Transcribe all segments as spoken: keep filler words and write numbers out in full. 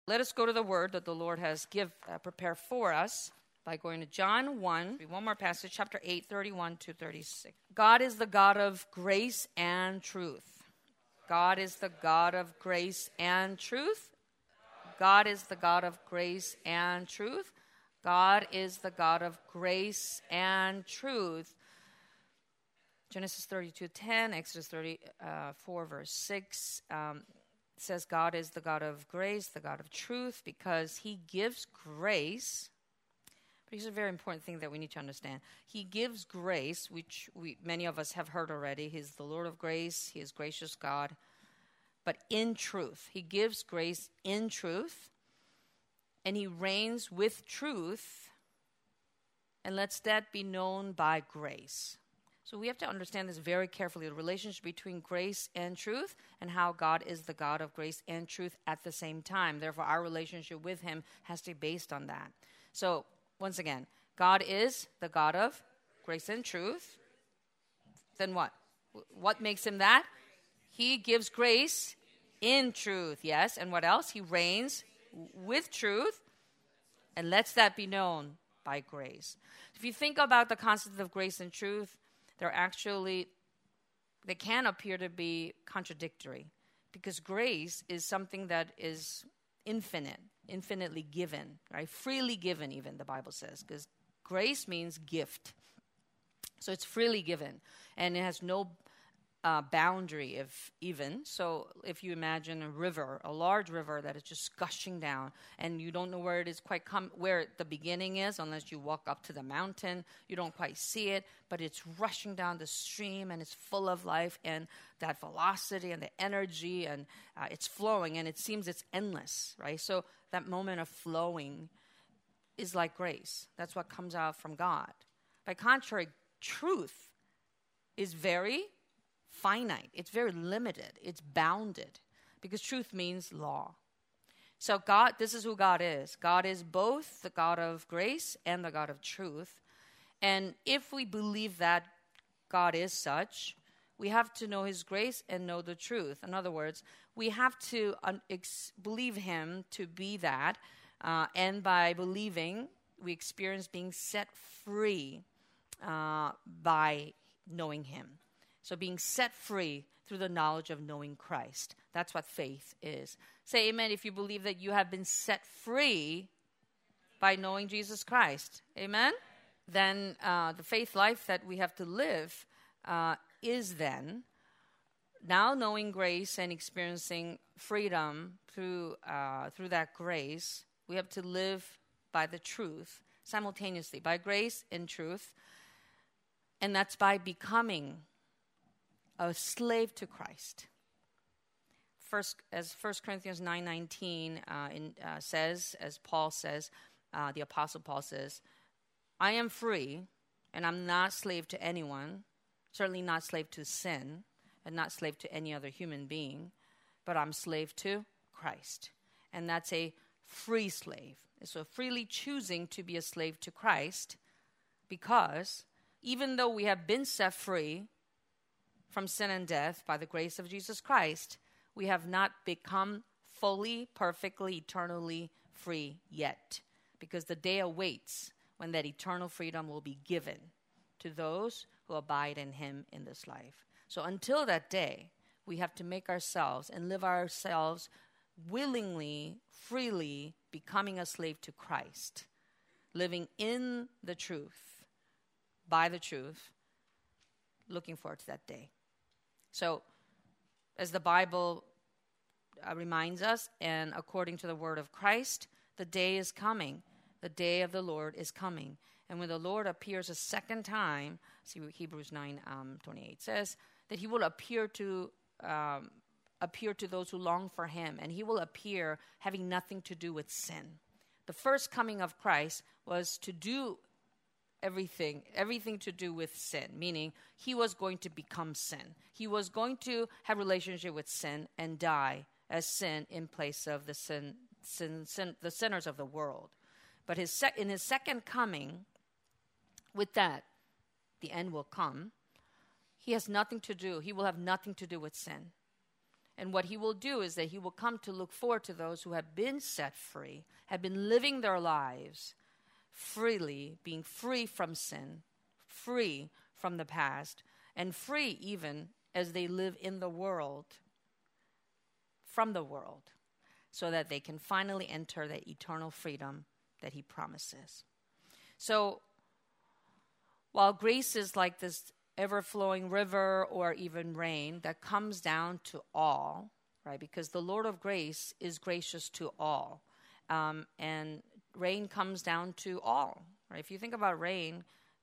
let us go to the word that the Lord has give uh, prepared for us by going to John one. One more passage, chapter eight, thirty-one to thirty-six. God is the God of grace and truth. God is the God of grace and truth. God is the God of grace and truth. God is the God of grace and truth. Genesis thirty-two ten, Exodus thirty-four, verse six, um, says God is the God of grace, the God of truth, because he gives grace. But here's a very important thing that we need to understand. He gives grace, which we many of us have heard already. He's the Lord of grace. He is gracious God. But in truth, he gives grace in truth, and he reigns with truth, and lets that be known by grace. So we have to understand this very carefully, the relationship between grace and truth, and how God is the God of grace and truth at the same time. Therefore, our relationship with him has to be based on that. So, once again, God is the God of grace and truth. Then what? What makes him that? He gives grace in truth, yes. And what else? He reigns with truth and lets that be known by grace. If you think about the concept of grace and truth, they're actually, they can appear to be contradictory, because grace is something that is infinite, infinitely given, right? Freely given, even, the Bible says, because grace means gift. So it's freely given, and it has no uh, boundary, if even. So if you imagine a river, a large river that is just gushing down, and you don't know where it is quite come, where the beginning is, unless you walk up to the mountain, you don't quite see it, but it's rushing down the stream, and it's full of life, and that velocity and the energy, and uh, it's flowing, and it seems it's endless, right? So that moment of flowing is like grace. That's what comes out from God. By contrary, truth is very finite. It's very limited. It's bounded, because truth means law. So God, this is who God is. God is both the God of grace and the God of truth. And if we believe that God is such, we have to know his grace and know the truth. In other words, we have to un- ex- believe him to be that. Uh, and by believing, we experience being set free uh, by knowing him. So being set free through the knowledge of knowing Christ. That's what faith is. Say amen if you believe that you have been set free by knowing Jesus Christ. Amen? Then uh, the faith life that we have to live uh, is then, now knowing grace and experiencing freedom through uh, through that grace, we have to live by the truth simultaneously, by grace and truth. And that's by becoming a slave to Christ. First, as First Corinthians nine nineteen uh, in, uh, says, as Paul says, uh, the Apostle Paul says, I am free, and I'm not slave to anyone, certainly not slave to sin, and not slave to any other human being, but I'm slave to Christ. And that's a free slave. So freely choosing to be a slave to Christ, because even though we have been set free from sin and death by the grace of Jesus Christ, we have not become fully, perfectly, eternally free yet, because the day awaits when that eternal freedom will be given to those who abide in him in this life. So until that day, we have to make ourselves and live ourselves willingly, freely, becoming a slave to Christ, living in the truth, by the truth, looking forward to that day. So, as the Bible uh, reminds us, and according to the word of Christ, the day is coming. The day of the Lord is coming. And when the Lord appears a second time, see what Hebrews nine um, twenty-eight says, that he will appear to um, appear to those who long for him, and he will appear having nothing to do with sin. The first coming of Christ was to do everything, everything to do with sin, meaning he was going to become sin. He was going to have relationship with sin and die as sin in place of the sin, sin, sin the sinners of the world. But his sec- in his second coming, with that, the end will come. He has nothing to do. He will have nothing to do with sin. And what he will do is that he will come to look forward to those who have been set free, have been living their lives freely, being free from sin, free from the past, and free even as they live in the world, from the world, so that they can finally enter the eternal freedom that he promises. So, while grace is like this ever-flowing river or even rain that comes down to all, right? Because the Lord of grace is gracious to all. Um, and rain comes down to all, right? If you think about rain,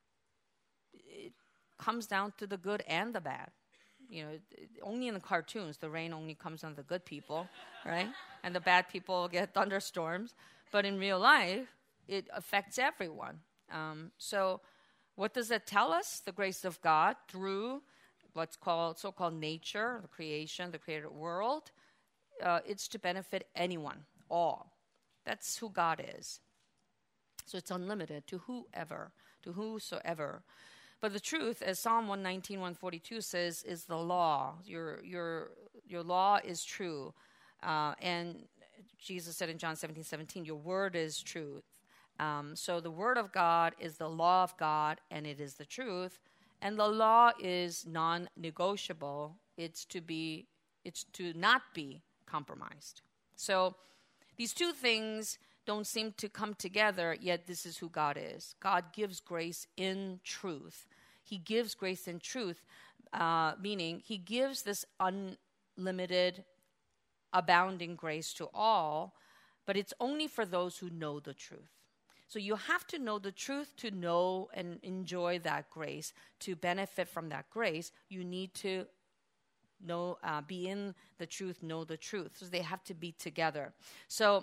it comes down to the good and the bad. You know, it, only in the cartoons, the rain only comes on the good people, right? And the bad people get thunderstorms. But in real life, it affects everyone. Um, so... What does that tell us? The grace of God through what's called so-called nature, the creation, the created world. Uh, it's to benefit anyone, all. That's who God is. So it's unlimited to whoever, to whosoever. But the truth, as Psalm one nineteen, one forty-two says, is the law. Your your your law is true. Uh, and Jesus said in John seventeen, seventeen, your word is truth. Um, so the word of God is the law of God, and it is the truth. And the law is non-negotiable. It's to be, it's to not be compromised. So these two things don't seem to come together, yet this is who God is. God gives grace in truth. He gives grace in truth, uh, meaning he gives this unlimited, abounding grace to all, but it's only for those who know the truth. So you have to know the truth to know and enjoy that grace. To benefit from that grace, you need to know, uh, be in the truth, know the truth. So they have to be together. So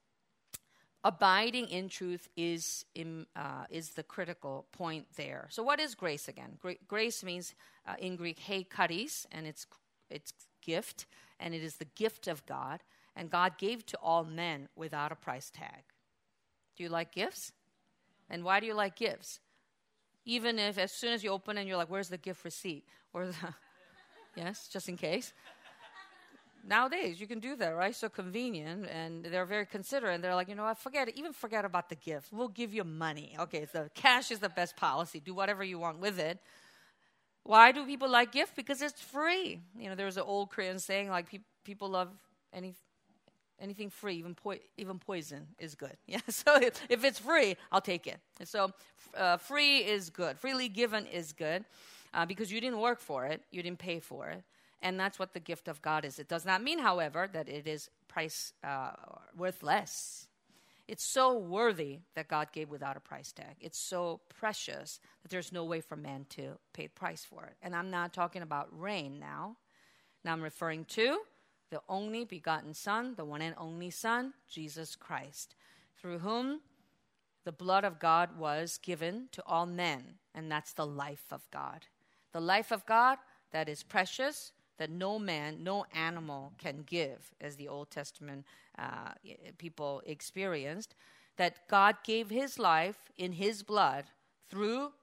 abiding in truth is in, uh, is the critical point there. So what is grace again? Gra- grace means uh, in Greek, he charis, and it's it's gift, and it is the gift of God. And God gave to all men without a price tag. Do you like gifts? And why do you like gifts? Even if as soon as you open it, you're like, where's the gift receipt? Or the yes, just in case. Nowadays, you can do that, right? So convenient, and they're very considerate. And they're like, you know what, forget it. Even forget about the gift. We'll give you money. Okay, so cash is the best policy. Do whatever you want with it. Why do people like gifts? Because it's free. You know, there's an old Korean saying, like, pe- people love any, anything free, even po- even poison is good. Yeah, so if, if it's free, I'll take it. And so uh, free is good. Freely given is good uh, because you didn't work for it. You didn't pay for it. And that's what the gift of God is. It does not mean, however, that it is price uh, worth less. It's so worthy that God gave without a price tag. It's so precious that there's no way for man to pay the price for it. And I'm not talking about rain now. Now I'm referring to the only begotten Son, the one and only Son, Jesus Christ, through whom the blood of God was given to all men. And that's the life of God. The life of God that is precious, that no man, no animal can give, as the Old Testament uh, people experienced, that God gave his life in his blood through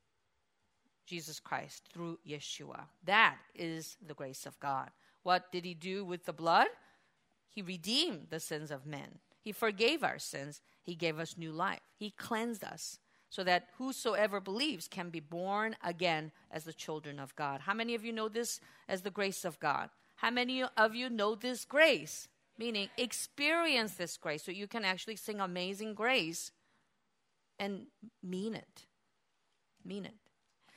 Jesus Christ, through Yeshua. That is the grace of God. What did he do with the blood? He redeemed the sins of men. He forgave our sins. He gave us new life. He cleansed us, so that whosoever believes can be born again as the children of God. How many of you know this as the grace of God? How many of you know this grace? Meaning experience this grace so you can actually sing Amazing Grace and mean it. Mean it.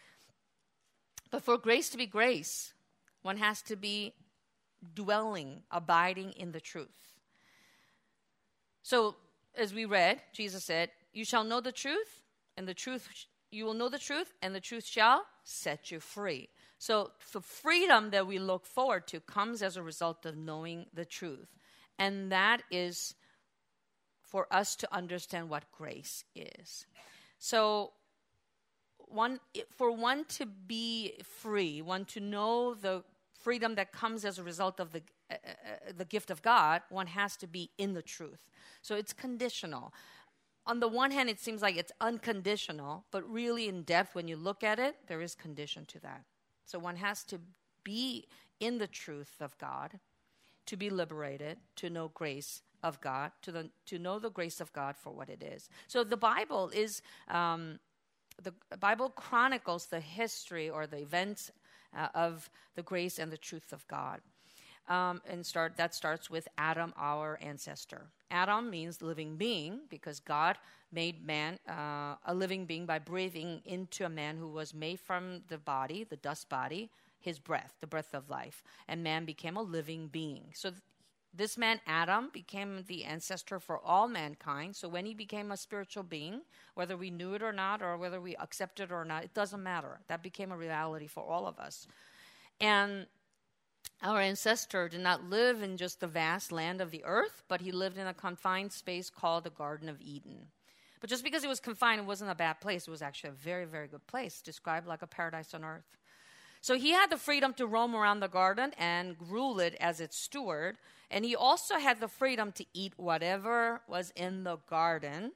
But for grace to be grace, one has to be dwelling, abiding in the truth. So as we read, Jesus said, you shall know the truth, and the truth, you will know the truth, and the truth shall set you free. So the freedom that we look forward to comes as a result of knowing the truth. And that is for us to understand what grace is. So one, for one to be free, one to know the freedom that comes as a result of the uh, uh, the gift of God, one has to be in the truth. So it's conditional. On the one hand, it seems like it's unconditional, but really in depth, when you look at it, there is condition to that. So one has to be in the truth of God. to be liberated, to know grace of God, to the to know the grace of God for what it is. So the Bible is um, the Bible chronicles the history or the events uh, of the grace and the truth of God. Um, and start that starts with Adam, our ancestor. Adam means living being because God made man uh, a living being by breathing into a man who was made from the body, the dust body, his breath, the breath of life. And man became a living being. So th- this man, Adam, became the ancestor for all mankind. So when he became a spiritual being, whether we knew it or not, or whether we accepted it or not, it doesn't matter. That became a reality for all of us. And our ancestor did not live in just the vast land of the earth, but he lived in a confined space called the Garden of Eden. But just because it was confined, it wasn't a bad place. It was actually a very, very good place, described like a paradise on earth. So he had the freedom to roam around the garden and rule it as its steward. And he also had the freedom to eat whatever was in the garden,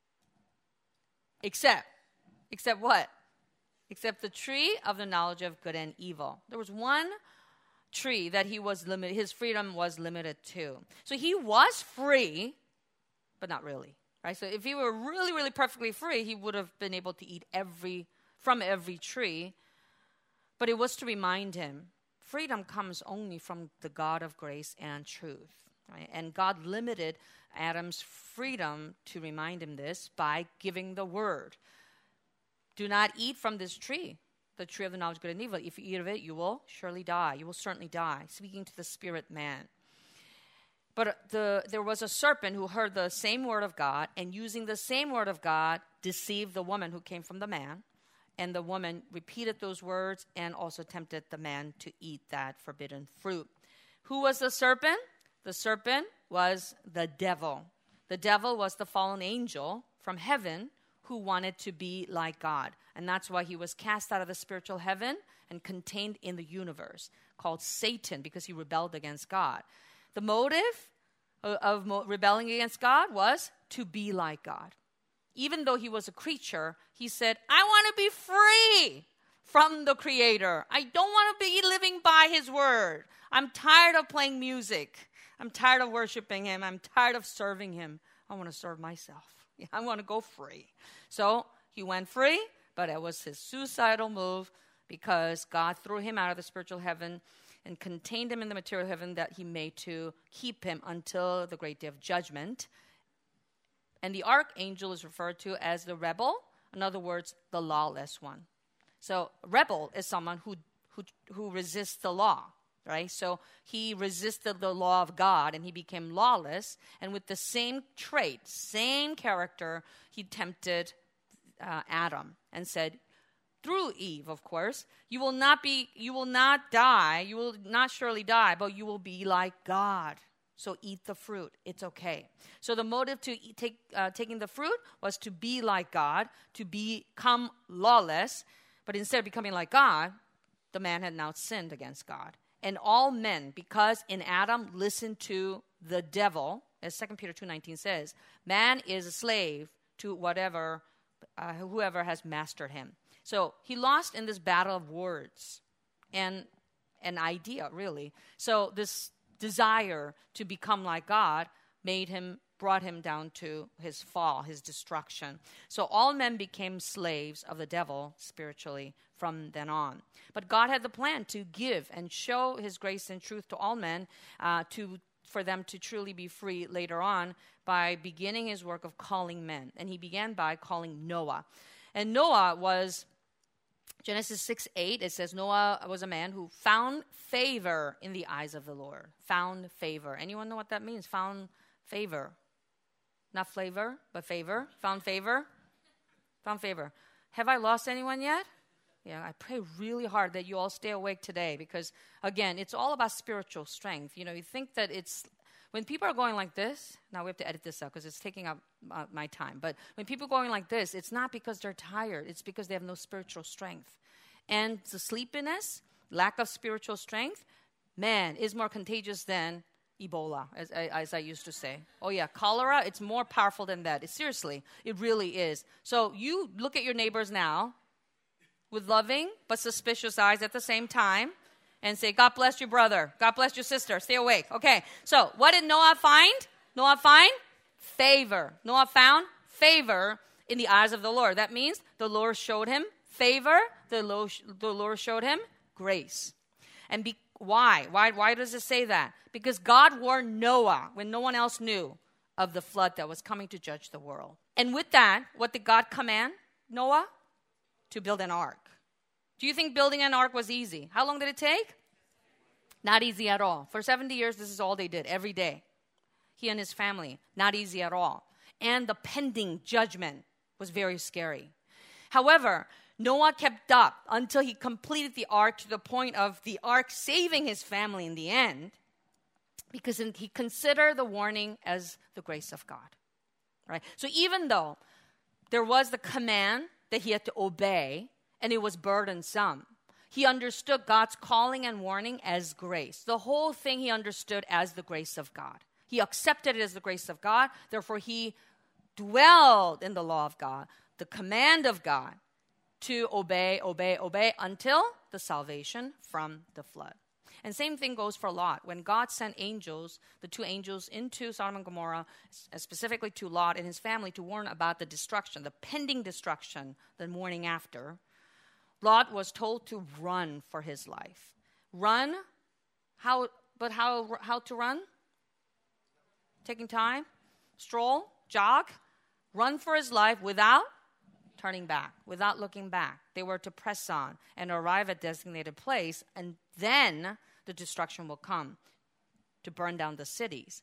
except, except what? Except the tree of the knowledge of good and evil. There was one tree that he was limited, his freedom was limited to. So he was free, but not really, right? So if he were really, really perfectly free, he would have been able to eat every from every tree. But it was to remind him, freedom comes only from the God of grace and truth, right? And God limited Adam's freedom to remind him this by giving the word. Do not eat from this tree, the tree of the knowledge of good and evil. If you eat of it, you will surely die. You will certainly die, speaking to the spirit man. But the, there was a serpent who heard the same word of God, and using the same word of God, deceived the woman who came from the man. And the woman repeated those words and also tempted the man to eat that forbidden fruit. Who was the serpent? The serpent was the devil. The devil was the fallen angel from heaven who wanted to be like God. And that's why he was cast out of the spiritual heaven and contained in the universe, called Satan, because he rebelled against God. The motive of, of rebelling against God was to be like God. Even though he was a creature, he said, I want to be free from the Creator. I don't want to be living by his word. I'm tired of playing music. I'm tired of worshiping him. I'm tired of serving him. I want to serve myself. I want to go free. So he went free, but it was his suicidal move because God threw him out of the spiritual heaven and contained him in the material heaven that he made to keep him until the great day of judgment. And the archangel is referred to as the rebel. In other words, the lawless one. So rebel is someone who who who resists the law, right? So he resisted the law of God and he became lawless. And with the same trait, same character, he tempted uh, Adam and said, through Eve, of course, you will not be, you will not die, you will not surely die, but you will be like God. So eat the fruit. It's okay. So the motive to eat, take, uh, taking the fruit was to be like God, to become lawless. But instead of becoming like God, the man had now sinned against God. And all men, because in Adam listened to the devil, as Second Peter two nineteen says, man is a slave to whatever, uh, whoever has mastered him. So he lost in this battle of words and an idea, really. So this desire to become like God made him, brought him down to his fall, his destruction. So all men became slaves of the devil spiritually from then on. But God had the plan to give and show his grace and truth to all men, uh, to for them to truly be free later on by beginning his work of calling men. And he began by calling Noah. And Noah was, Genesis six eight, it says Noah was a man who found favor in the eyes of the Lord. Found favor. Anyone know what that means? Found favor. Not flavor, but favor. Found favor. Found favor. Have I lost anyone yet? Yeah, I pray really hard that you all stay awake today because, again, it's all about spiritual strength. You know, you think that it's, when people are going like this, now we have to edit this out because it's taking up uh, my time. But when people are going like this, it's not because they're tired. It's because they have no spiritual strength. And the sleepiness, lack of spiritual strength, man, is more contagious than Ebola, as, as I used to say. Oh, yeah, cholera, it's more powerful than that. It, seriously, it really is. So you look at your neighbors now with loving but suspicious eyes at the same time and say, God bless you, brother. God bless your sister. Stay awake. Okay, so what did Noah find? Noah find favor. Noah found favor in the eyes of the Lord. That means the Lord showed him favor. The Lord, the Lord showed him grace. And be, why? Why? Why does it say that? Because God warned Noah when no one else knew of the flood that was coming to judge the world. And with that, what did God command Noah? To build an ark. Do you think building an ark was easy? How long did it take? Not easy at all. For seventy years, this is all they did every day. He and his family, not easy at all. And the pending judgment was very scary. However, Noah kept up until he completed the ark to the point of the ark saving his family in the end, because he considered the warning as the grace of God. Right? So even though there was the command that he had to obey, and it was burdensome, he understood God's calling and warning as grace. The whole thing he understood as the grace of God. He accepted it as the grace of God. Therefore, he dwelled in the law of God, the command of God, to obey, obey, obey until the salvation from the flood. And same thing goes for Lot. When God sent angels, the two angels into Sodom and Gomorrah, specifically to Lot and his family, to warn about the destruction, the pending destruction, the morning after, Lot was told to run for his life. Run? How? But how? How to run? Taking time? Stroll? Jog? Run for his life without turning back, without looking back. They were to press on and arrive at designated place, and then the destruction will come to burn down the cities.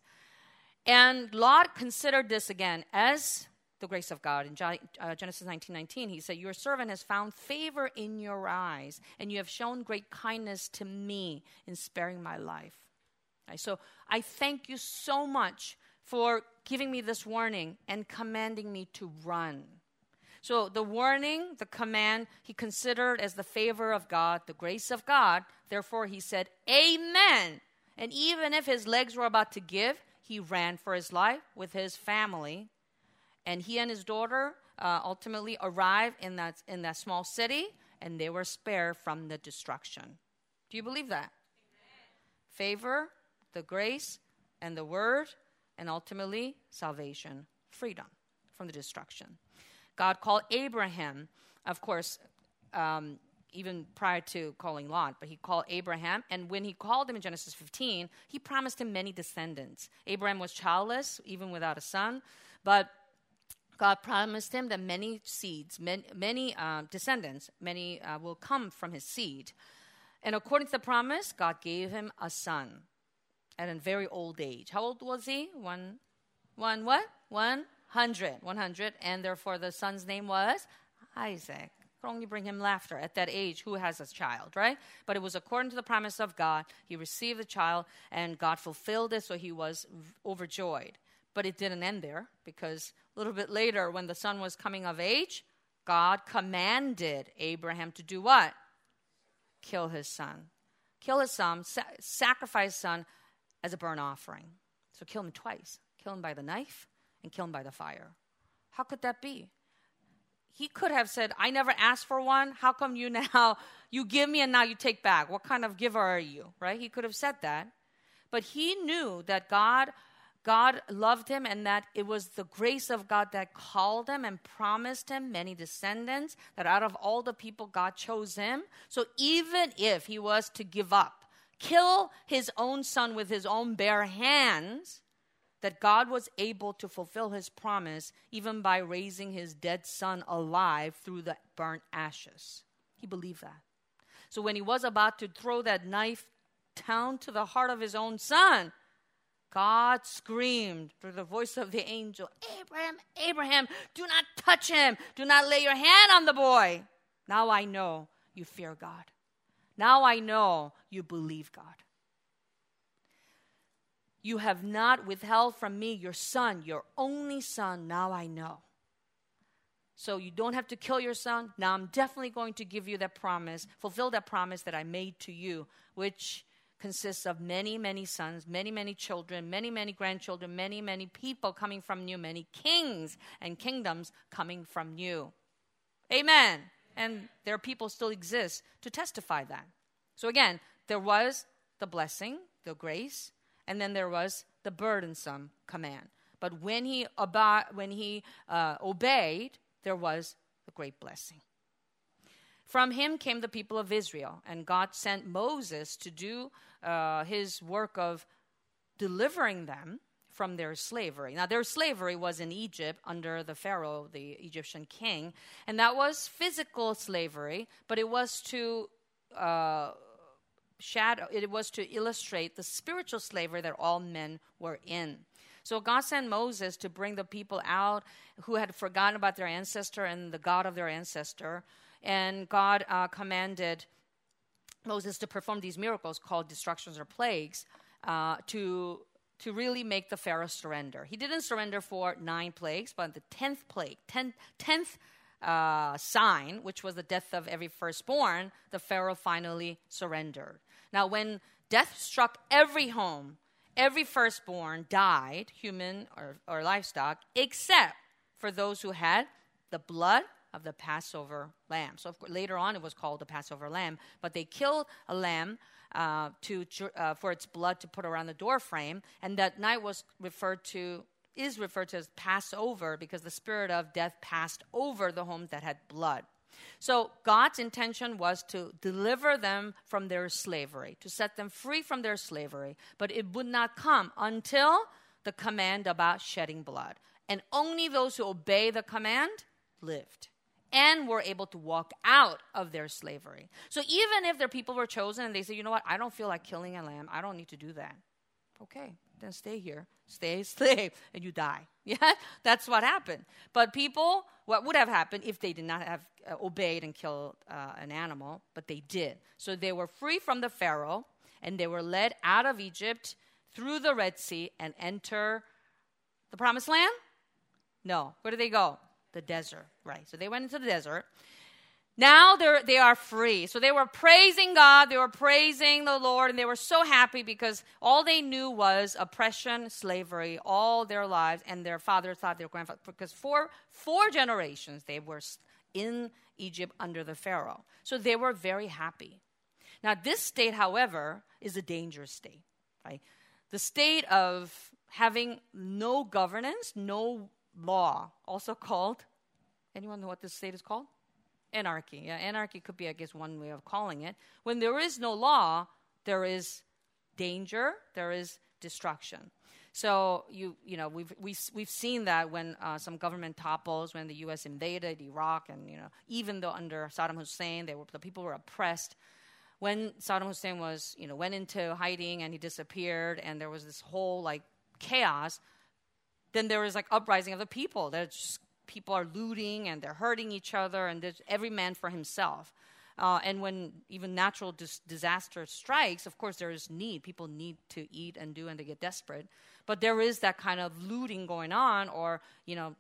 And Lot considered this again as the grace of God. In Genesis nineteen nineteen, he said, your servant has found favor in your eyes, and you have shown great kindness to me in sparing my life. Right, so I thank you so much for giving me this warning and commanding me to run. So the warning, the command, he considered as the favor of God, the grace of God. Therefore, he said, amen. And even if his legs were about to give, he ran for his life with his family. And he and his daughter uh, ultimately arrived in that, in that small city, and they were spared from the destruction. Do you believe that? Amen. Favor, the grace, and the word, and ultimately salvation, freedom from the destruction. God called Abraham, of course, um, even prior to calling Lot, but he called Abraham. And when he called him in Genesis fifteen, he promised him many descendants. Abraham was childless, even without a son, but God promised him that many seeds, many, many uh, descendants, many uh, will come from his seed. And according to the promise, God gave him a son at a very old age. How old was he? One, one what? One hundred. One hundred. And therefore the son's name was Isaac. Could only bring him laughter at that age. Who has a child, right? But it was according to the promise of God. He received the child, and God fulfilled it, so he was overjoyed. But it didn't end there, because a little bit later, when the son was coming of age, God commanded Abraham to do what? Kill his son. Kill his son, sa- sacrifice his son as a burnt offering. So kill him twice. Kill him by the knife and kill him by the fire. How could that be? He could have said, I never asked for one. How come you now, you give me and now you take back? What kind of giver are you, right? He could have said that. But he knew that God God loved him, and that it was the grace of God that called him and promised him many descendants, that out of all the people, God chose him. So even if he was to give up, kill his own son with his own bare hands, that God was able to fulfill his promise even by raising his dead son alive through the burnt ashes. He believed that. So when he was about to throw that knife down to the heart of his own son, God screamed through the voice of the angel, Abraham, Abraham, do not touch him. Do not lay your hand on the boy. Now I know you fear God. Now I know you believe God. You have not withheld from me your son, your only son. Now I know. So you don't have to kill your son. Now I'm definitely going to give you that promise, fulfill that promise that I made to you, which consists of many, many sons, many, many children, many, many grandchildren, many, many people coming from you, many kings and kingdoms coming from you. Amen. And there are people still exist to testify that. So again, there was the blessing, the grace, and then there was the burdensome command. But when he, obe- when he uh, obeyed, there was the great blessing. From him came the people of Israel, and God sent Moses to do uh, his work of delivering them from their slavery. Now, their slavery was in Egypt under the Pharaoh, the Egyptian king, and that was physical slavery, but it was to uh, shadow, it was to illustrate the spiritual slavery that all men were in. So God sent Moses to bring the people out who had forgotten about their ancestor and the God of their ancestor, and God uh, commanded Moses to perform these miracles called destructions or plagues uh, to to really make the Pharaoh surrender. He didn't surrender for nine plagues, but the tenth plague, ten, tenth uh, sign, which was the death of every firstborn, the Pharaoh finally surrendered. Now, when death struck every home, every firstborn died, human or, or livestock, except for those who had the blood of the Passover lamb. So of course, later on it was called the Passover lamb, but they killed a lamb uh, to uh, for its blood to put around the door frame, and that night was referred to is referred to as Passover because the spirit of death passed over the homes that had blood. So God's intention was to deliver them from their slavery, to set them free from their slavery, but it would not come until the command about shedding blood. And only those who obey the command lived and were able to walk out of their slavery. So even if their people were chosen and they say, you know what, I don't feel like killing a lamb, I don't need to do that. Okay, then stay here, stay a slave, and you die. Yeah, that's what happened. But people, what would have happened if they did not have uh, obeyed and killed uh, an animal, but they did. So they were free from the Pharaoh, and they were led out of Egypt through the Red Sea and enter the Promised Land? No. Where did they go? The desert, right. So they went into the desert. Now they're, they are free. So they were praising God, they were praising the Lord, and they were so happy because all they knew was oppression, slavery, all their lives, and their father thought their grandfather, because for four generations they were in Egypt under the Pharaoh. So they were very happy. Now this state, however, is a dangerous state, right? The state of having no governance, no law, also called, anyone know what this state is called? Anarchy. Yeah, anarchy could be, I guess, one way of calling it. When there is no law, there is danger, there is destruction. So you you know we've we, we've seen that when uh, some government topples, when the U S invaded Iraq, and you know even though under Saddam Hussein, they were the people were oppressed. When Saddam Hussein was you know went into hiding and he disappeared, and there was this whole like chaos. Then there was like uprising of the people. There's just, people are looting and they're hurting each other, and there's every man for himself. Uh, and when even natural dis- disaster strikes, of course there is need. People need to eat and do, and they get desperate. But there is that kind of looting going on, or you know,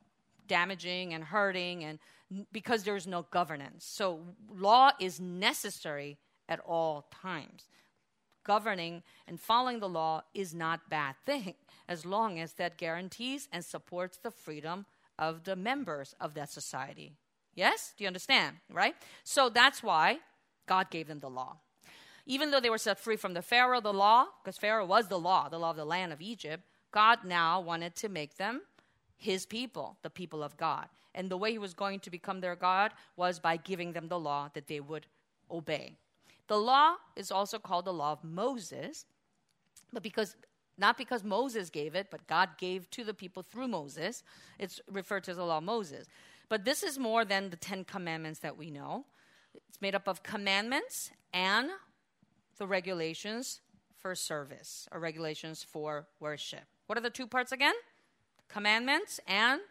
damaging and hurting, and n- because there is no governance. So law is necessary at all times. Governing and following the law is not a bad thing, as long as that guarantees and supports the freedom of the members of that society. Yes? Do you understand? Right? So that's why God gave them the law. Even though they were set free from the Pharaoh, the law, because Pharaoh was the law, the law of the land of Egypt, God now wanted to make them his people, the people of God. And the way he was going to become their God was by giving them the law that they would obey. The law is also called the law of Moses, but because not because Moses gave it, but God gave to the people through Moses. It's referred to as the law of Moses. But this is more than the Ten Commandments that we know. It's made up of commandments and the regulations for service, or regulations for worship. What are the two parts again? Commandments and...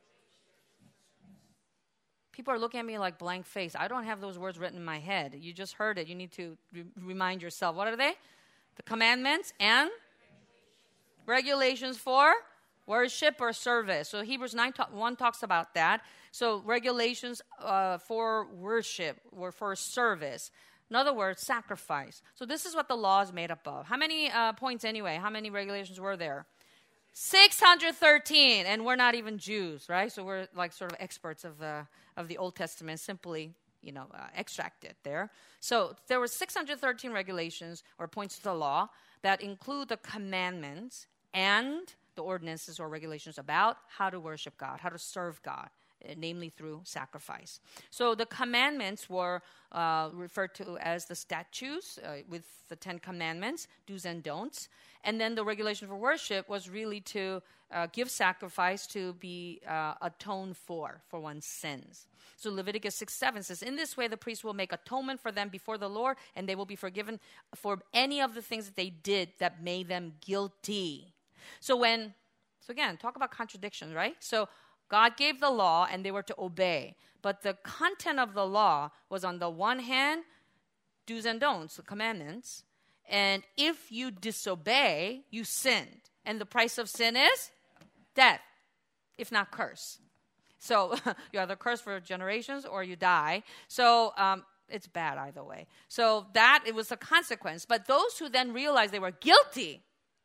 People are looking at me like blank face. I don't have those words written in my head. You just heard it. You need to re- remind yourself. What are they? The commandments and regulations for worship or service. So Hebrews nine one talks about that. So regulations uh, for worship or for service. In other words, sacrifice. So this is what the law is made up of. How many uh, points anyway? How many regulations were there? six hundred thirteen, and we're not even Jews, right? So we're like sort of experts of the of the Old Testament, simply you know, uh, extracted there. So there were six hundred thirteen regulations or points to the law that include the commandments and the ordinances or regulations about how to worship God, how to serve God, uh, namely through sacrifice. So the commandments were uh, referred to as the statutes uh, with the Ten Commandments, do's and don'ts. And then the regulation for worship was really to uh, give sacrifice to be uh, atoned for, for one's sins. So Leviticus six seven says, in this way the priest will make atonement for them before the Lord, and they will be forgiven for any of the things that they did that made them guilty. So when, so again, talk about contradiction, right? So God gave the law and they were to obey. But the content of the law was on the one hand, do's and don'ts, the commandments. And if you disobey, you sinned. And the price of sin is death, if not curse. So you either curse for generations or you die. So um, it's bad either way. So that, it was a consequence. But those who then realized they were guilty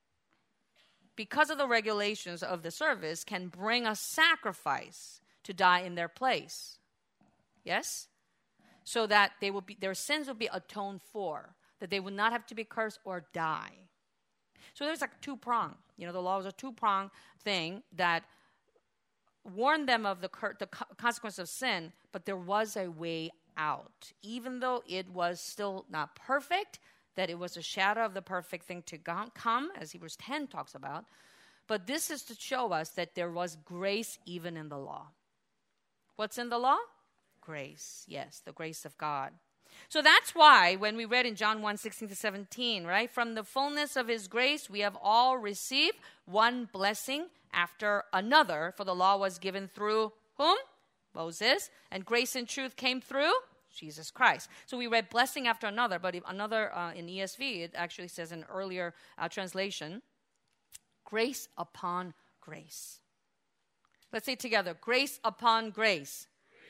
because of the regulations of the service can bring a sacrifice to die in their place. Yes? So that they will be, their sins will be atoned for, that they would not have to be cursed or die. So there's like two-prong. You know, the law was a two-prong thing that warned them of the, cur- the co- consequence of sin, but there was a way out. Even though it was still not perfect, that it was a shadow of the perfect thing to go- come, as Hebrews ten talks about. But this is to show us that there was grace even in the law. What's in the law? Grace. Yes, the grace of God. So that's why when we read in John one, sixteen to seventeen, right? From the fullness of his grace, we have all received one blessing after another. For the law was given through whom? Moses. And grace and truth came through Jesus Christ. So we read blessing after another, but if another uh, in E S V, it actually says in earlier uh, translation, grace upon grace. Let's say together, grace upon grace.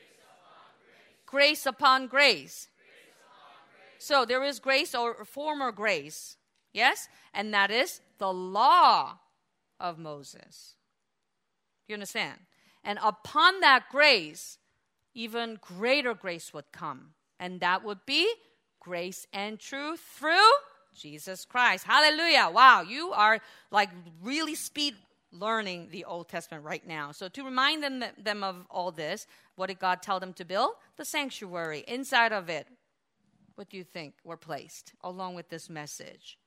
Grace upon grace. Grace upon grace. So there is grace or former grace, yes? And that is the law of Moses. You understand? And upon that grace, even greater grace would come. And that would be grace and truth through Jesus Christ. Hallelujah. Wow, you are like really speed learning the Old Testament right now. So to remind them, them of all this, what did God tell them to build? The sanctuary. Inside of it, what do you think were placed along with this message?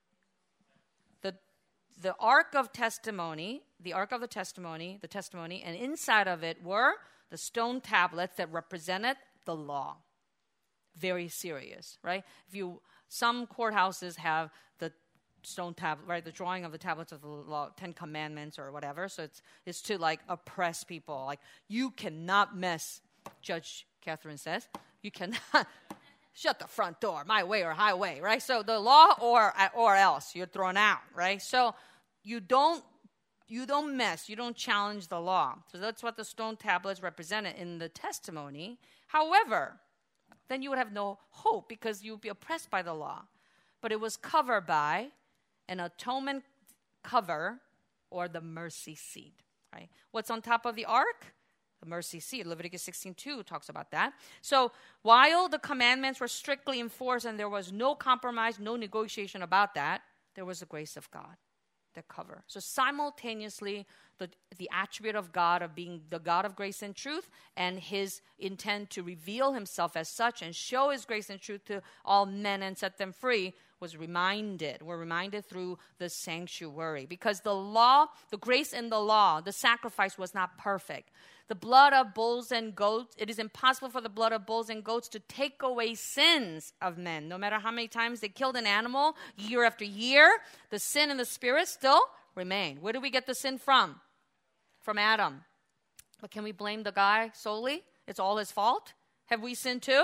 The the Ark of Testimony, the Ark of the Testimony, the testimony, and inside of it were the stone tablets that represented the law. Very serious, right? If you, some courthouses have the stone tablet, right? The drawing of the tablets of the law, Ten Commandments or whatever. So it's it's to like oppress people. Like you cannot mess. Judge Catherine says you cannot. Shut the front door, my way or highway, right? So the law or or else you're thrown out, right? So you don't you don't mess, you don't challenge the law. So that's what the stone tablets represented in the testimony. However, then you would have no hope because you would be oppressed by the law. But it was covered by an atonement cover or the mercy seat, right? What's on top of the ark? The mercy seat. Leviticus sixteen two talks about that. So while the commandments were strictly enforced and there was no compromise, no negotiation about that, there was the grace of God that cover. So simultaneously, the, the attribute of God of being the God of grace and truth and his intent to reveal himself as such and show his grace and truth to all men and set them free was reminded. We're reminded through the sanctuary because the law, the grace in the law, the sacrifice was not perfect. The blood of bulls and goats, it is impossible for the blood of bulls and goats to take away sins of men. No matter how many times they killed an animal year after year, the sin and the spirit still remain. Where do we get the sin from? From Adam. But can we blame the guy solely? It's all his fault? Have we sinned too?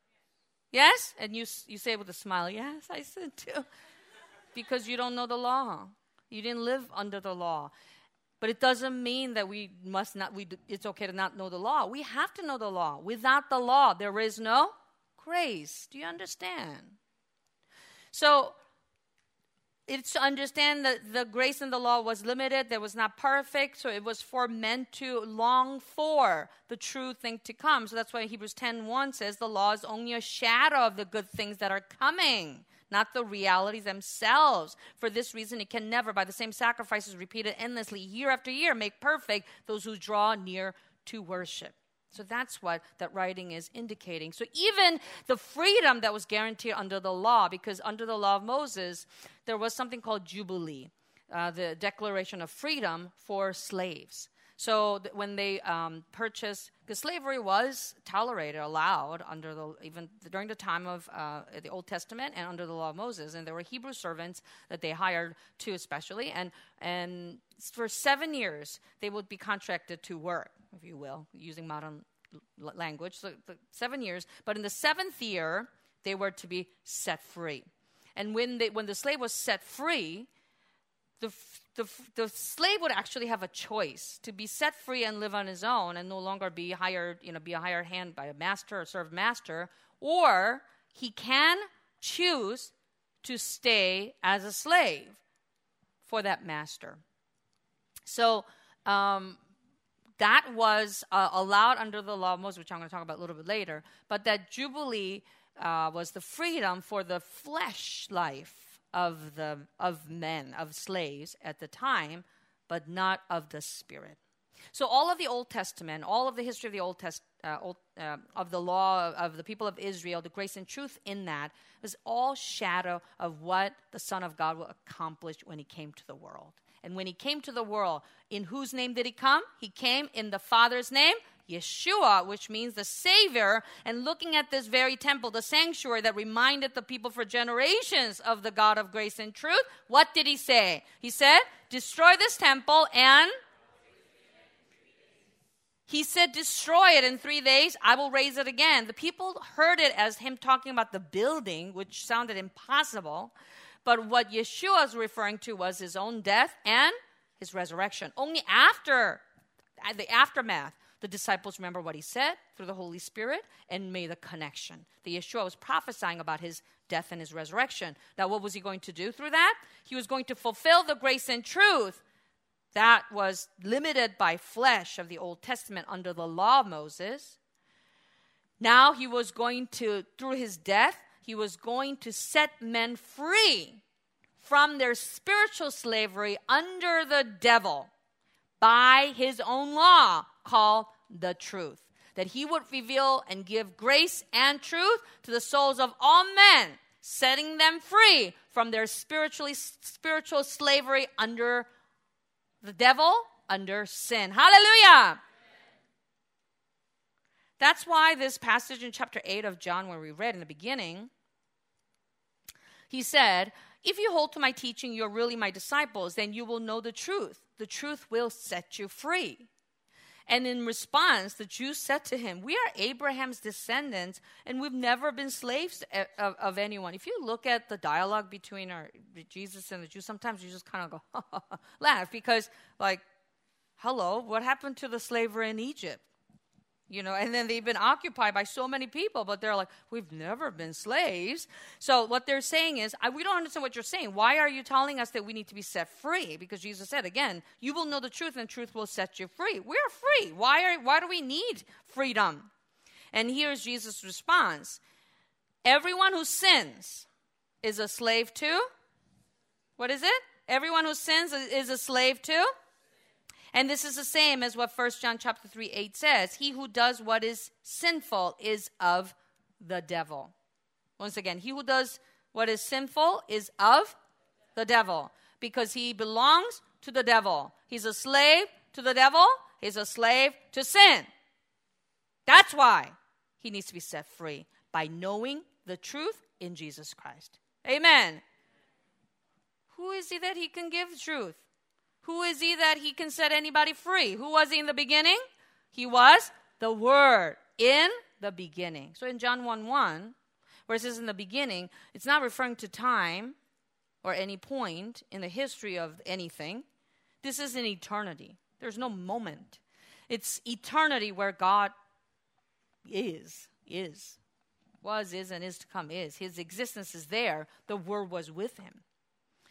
Yes? And you you say with a smile, yes, I sinned too. Because you don't know the law. You didn't live under the law. But it doesn't mean that we must not, we, it's okay to not know the law. We have to know the law. Without the law, there is no grace. Do you understand? So, it's to understand that the grace in the law was limited, that was not perfect, so it was for men to long for the true thing to come. So that's why Hebrews ten one says the law is only a shadow of the good things that are coming, not the realities themselves. For this reason, it can never, by the same sacrifices repeated endlessly year after year, make perfect those who draw near to worship. So that's what that writing is indicating. So even the freedom that was guaranteed under the law, because under the law of Moses, there was something called Jubilee, uh, the declaration of freedom for slaves. So th- when they um, purchased, because slavery was tolerated, allowed under the even during the time of uh, the Old Testament and under the law of Moses, and there were Hebrew servants that they hired too, especially, and and for seven years they would be contracted to work, if you will, using modern l- language. So the seven years, but in the seventh year they were to be set free, and when they when the slave was set free, the The, the slave would actually have a choice to be set free and live on his own and no longer be hired, you know, be a hired hand by a master or serve master, or he can choose to stay as a slave for that master. So um, that was uh, allowed under the law of Moses, which I'm going to talk about a little bit later. But that Jubilee uh, was the freedom for the flesh life of the of men, of slaves at the time, but not of the spirit. So all of the Old Testament, all of the history of the Old Test, uh, Old, uh, of the law of, of the people of Israel, the grace and truth in that was all shadow of what the Son of God will accomplish when he came to the world. And when he came to the world, in whose name did he come? He came in the Father's name, Yeshua, which means the Savior. And looking at this very temple, the sanctuary that reminded the people for generations of the God of grace and truth, what did he say? He said, destroy this temple and he said, destroy it in three days, I will raise it again. The people heard it as him talking about the building, which sounded impossible. But what Yeshua was referring to was his own death and his resurrection. Only after the aftermath, the disciples remember what he said through the Holy Spirit and made a connection. The Yeshua was prophesying about his death and his resurrection. Now, what was he going to do through that? He was going to fulfill the grace and truth that was limited by flesh of the Old Testament under the law of Moses. Now he was going to, through his death, he was going to set men free from their spiritual slavery under the devil by his own law called the truth. That he would reveal and give grace and truth to the souls of all men, setting them free from their spiritually spiritual slavery under the devil, under sin. Hallelujah! That's why this passage in chapter eight of John, where we read in the beginning, he said, if you hold to my teaching, you're really my disciples, then you will know the truth. The truth will set you free. And in response, the Jews said to him, we are Abraham's descendants, and we've never been slaves of, of anyone. If you look at the dialogue between our, Jesus and the Jews, sometimes you just kind of go, laugh, because like, hello, what happened to the slavery in Egypt? You know, and then they've been occupied by so many people, but they're like, we've never been slaves. So what they're saying is, I, we don't understand what you're saying. Why are you telling us that we need to be set free? Because Jesus said, again, you will know the truth and truth will set you free. We're free. Why are, why do we need freedom? And here's Jesus' response. Everyone who sins is a slave to, what is it? Everyone who sins is a slave to. And this is the same as what First John chapter three, eight says. He who does what is sinful is of the devil. Once again, he who does what is sinful is of the devil, because he belongs to the devil. He's a slave to the devil. He's a slave to sin. That's why he needs to be set free, by knowing the truth in Jesus Christ. Amen. Who is he that he can give truth? Who is he that he can set anybody free? Who was he in the beginning? He was the Word in the beginning. So in John one one, where it says in the beginning, it's not referring to time or any point in the history of anything. This is an eternity. There's no moment. It's eternity where God is, is, was, is, and is to come is. His existence is there. The Word was with him.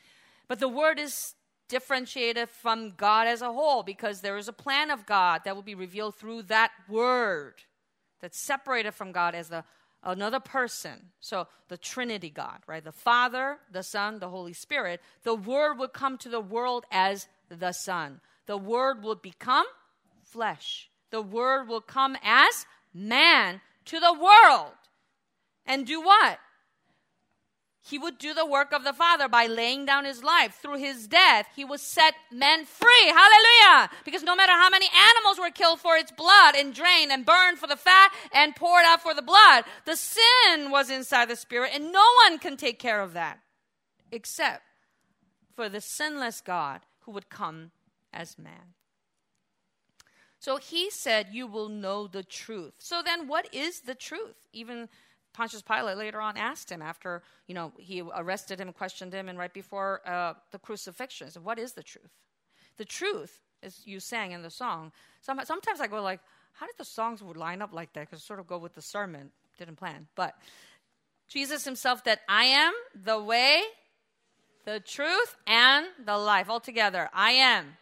But the Word is differentiated from God as a whole because there is a plan of God that will be revealed through that Word that's separated from God as the another person. So the Trinity God, right? The Father, the Son, the Holy Spirit. The Word would come to the world as the Son. The Word will become flesh. The Word will come as man to the world. And do what? He would do the work of the Father by laying down his life. Through his death, he would set men free. Hallelujah! Because no matter how many animals were killed for its blood and drained and burned for the fat and poured out for the blood, the sin was inside the spirit, and no one can take care of that except for the sinless God who would come as man. So he said, you will know the truth. So then what is the truth? Even Pontius Pilate later on asked him after, you know, he arrested him, questioned him, and right before uh, the crucifixion, he said, what is the truth? The truth, as you sang in the song, some, sometimes I go like, how did the songs would line up like that? Because sort of go with the sermon. Didn't plan. But Jesus himself that I am the way, the truth, and the life. All together, I am.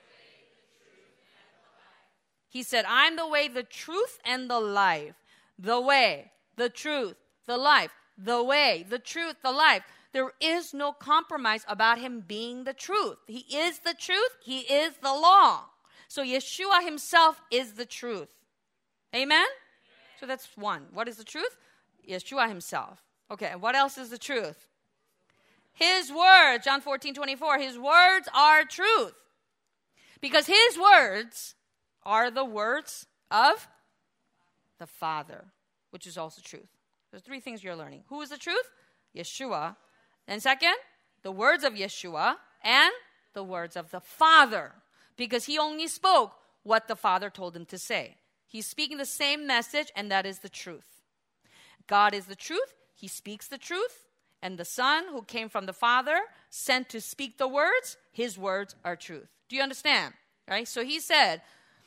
He said, I'm the way, the truth, and the life. The way, the truth, the life. The way, the truth, the life. There is no compromise about him being the truth. He is the truth. He is the law. So Yeshua himself is the truth. Amen? Amen? So that's one. What is the truth? Yeshua himself. Okay, and what else is the truth? His words, John fourteen twenty-four, his words are truth. Because his words are the words of the Father, which is also truth. There's three things you're learning. Who is the truth? Yeshua. And second, the words of Yeshua and the words of the Father. Because he only spoke what the Father told him to say. He's speaking the same message, and that is the truth. God is the truth. He speaks the truth. And the Son, who came from the Father, sent to speak the words, his words are truth. Do you understand? Right? So he said,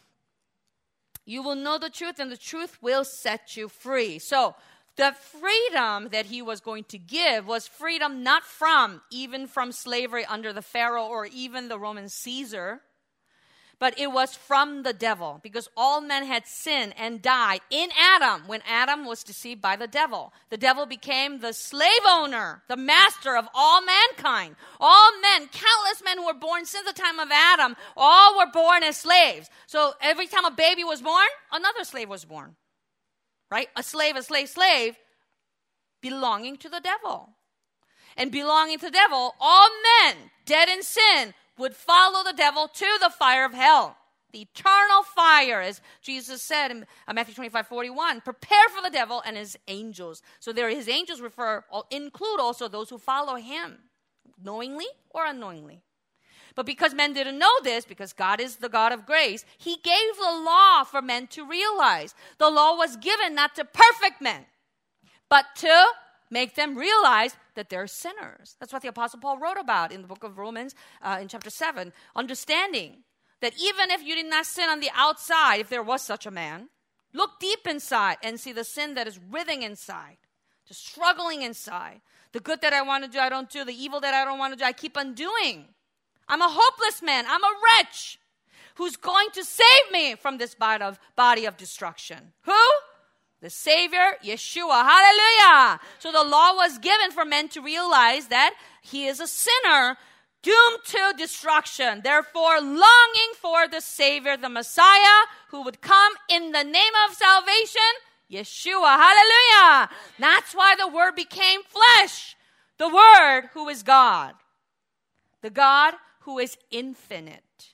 you will know the truth, and the truth will set you free. So the freedom that he was going to give was freedom not from, even from slavery under the Pharaoh or even the Roman Caesar, but it was from the devil, because all men had sinned and died in Adam when Adam was deceived by the devil. The devil became the slave owner, the master of all mankind. All men, countless men who were born since the time of Adam, all were born as slaves. So every time a baby was born, another slave was born. Right? A slave, a slave, slave, belonging to the devil. And belonging to the devil, all men dead in sin would follow the devil to the fire of hell. The eternal fire, as Jesus said in Matthew twenty-five forty-one, prepare for the devil and his angels. So there, his angels refer, include also those who follow him, knowingly or unknowingly. But because men didn't know this, because God is the God of grace, he gave the law for men to realize. The law was given not to perfect men, but to make them realize that they're sinners. That's what the Apostle Paul wrote about in the book of Romans uh, in chapter seven. Understanding that even if you did not sin on the outside, if there was such a man, look deep inside and see the sin that is writhing inside, just struggling inside. The good that I want to do, I don't do. The evil that I don't want to do, I keep on doing. I'm a hopeless man. I'm a wretch who's going to save me from this body of, body of destruction. Who? The Savior, Yeshua. Hallelujah. So the law was given for men to realize that he is a sinner doomed to destruction. Therefore, longing for the Savior, the Messiah, who would come in the name of salvation, Yeshua. Hallelujah. That's why the Word became flesh. The Word who is God. The God who is infinite,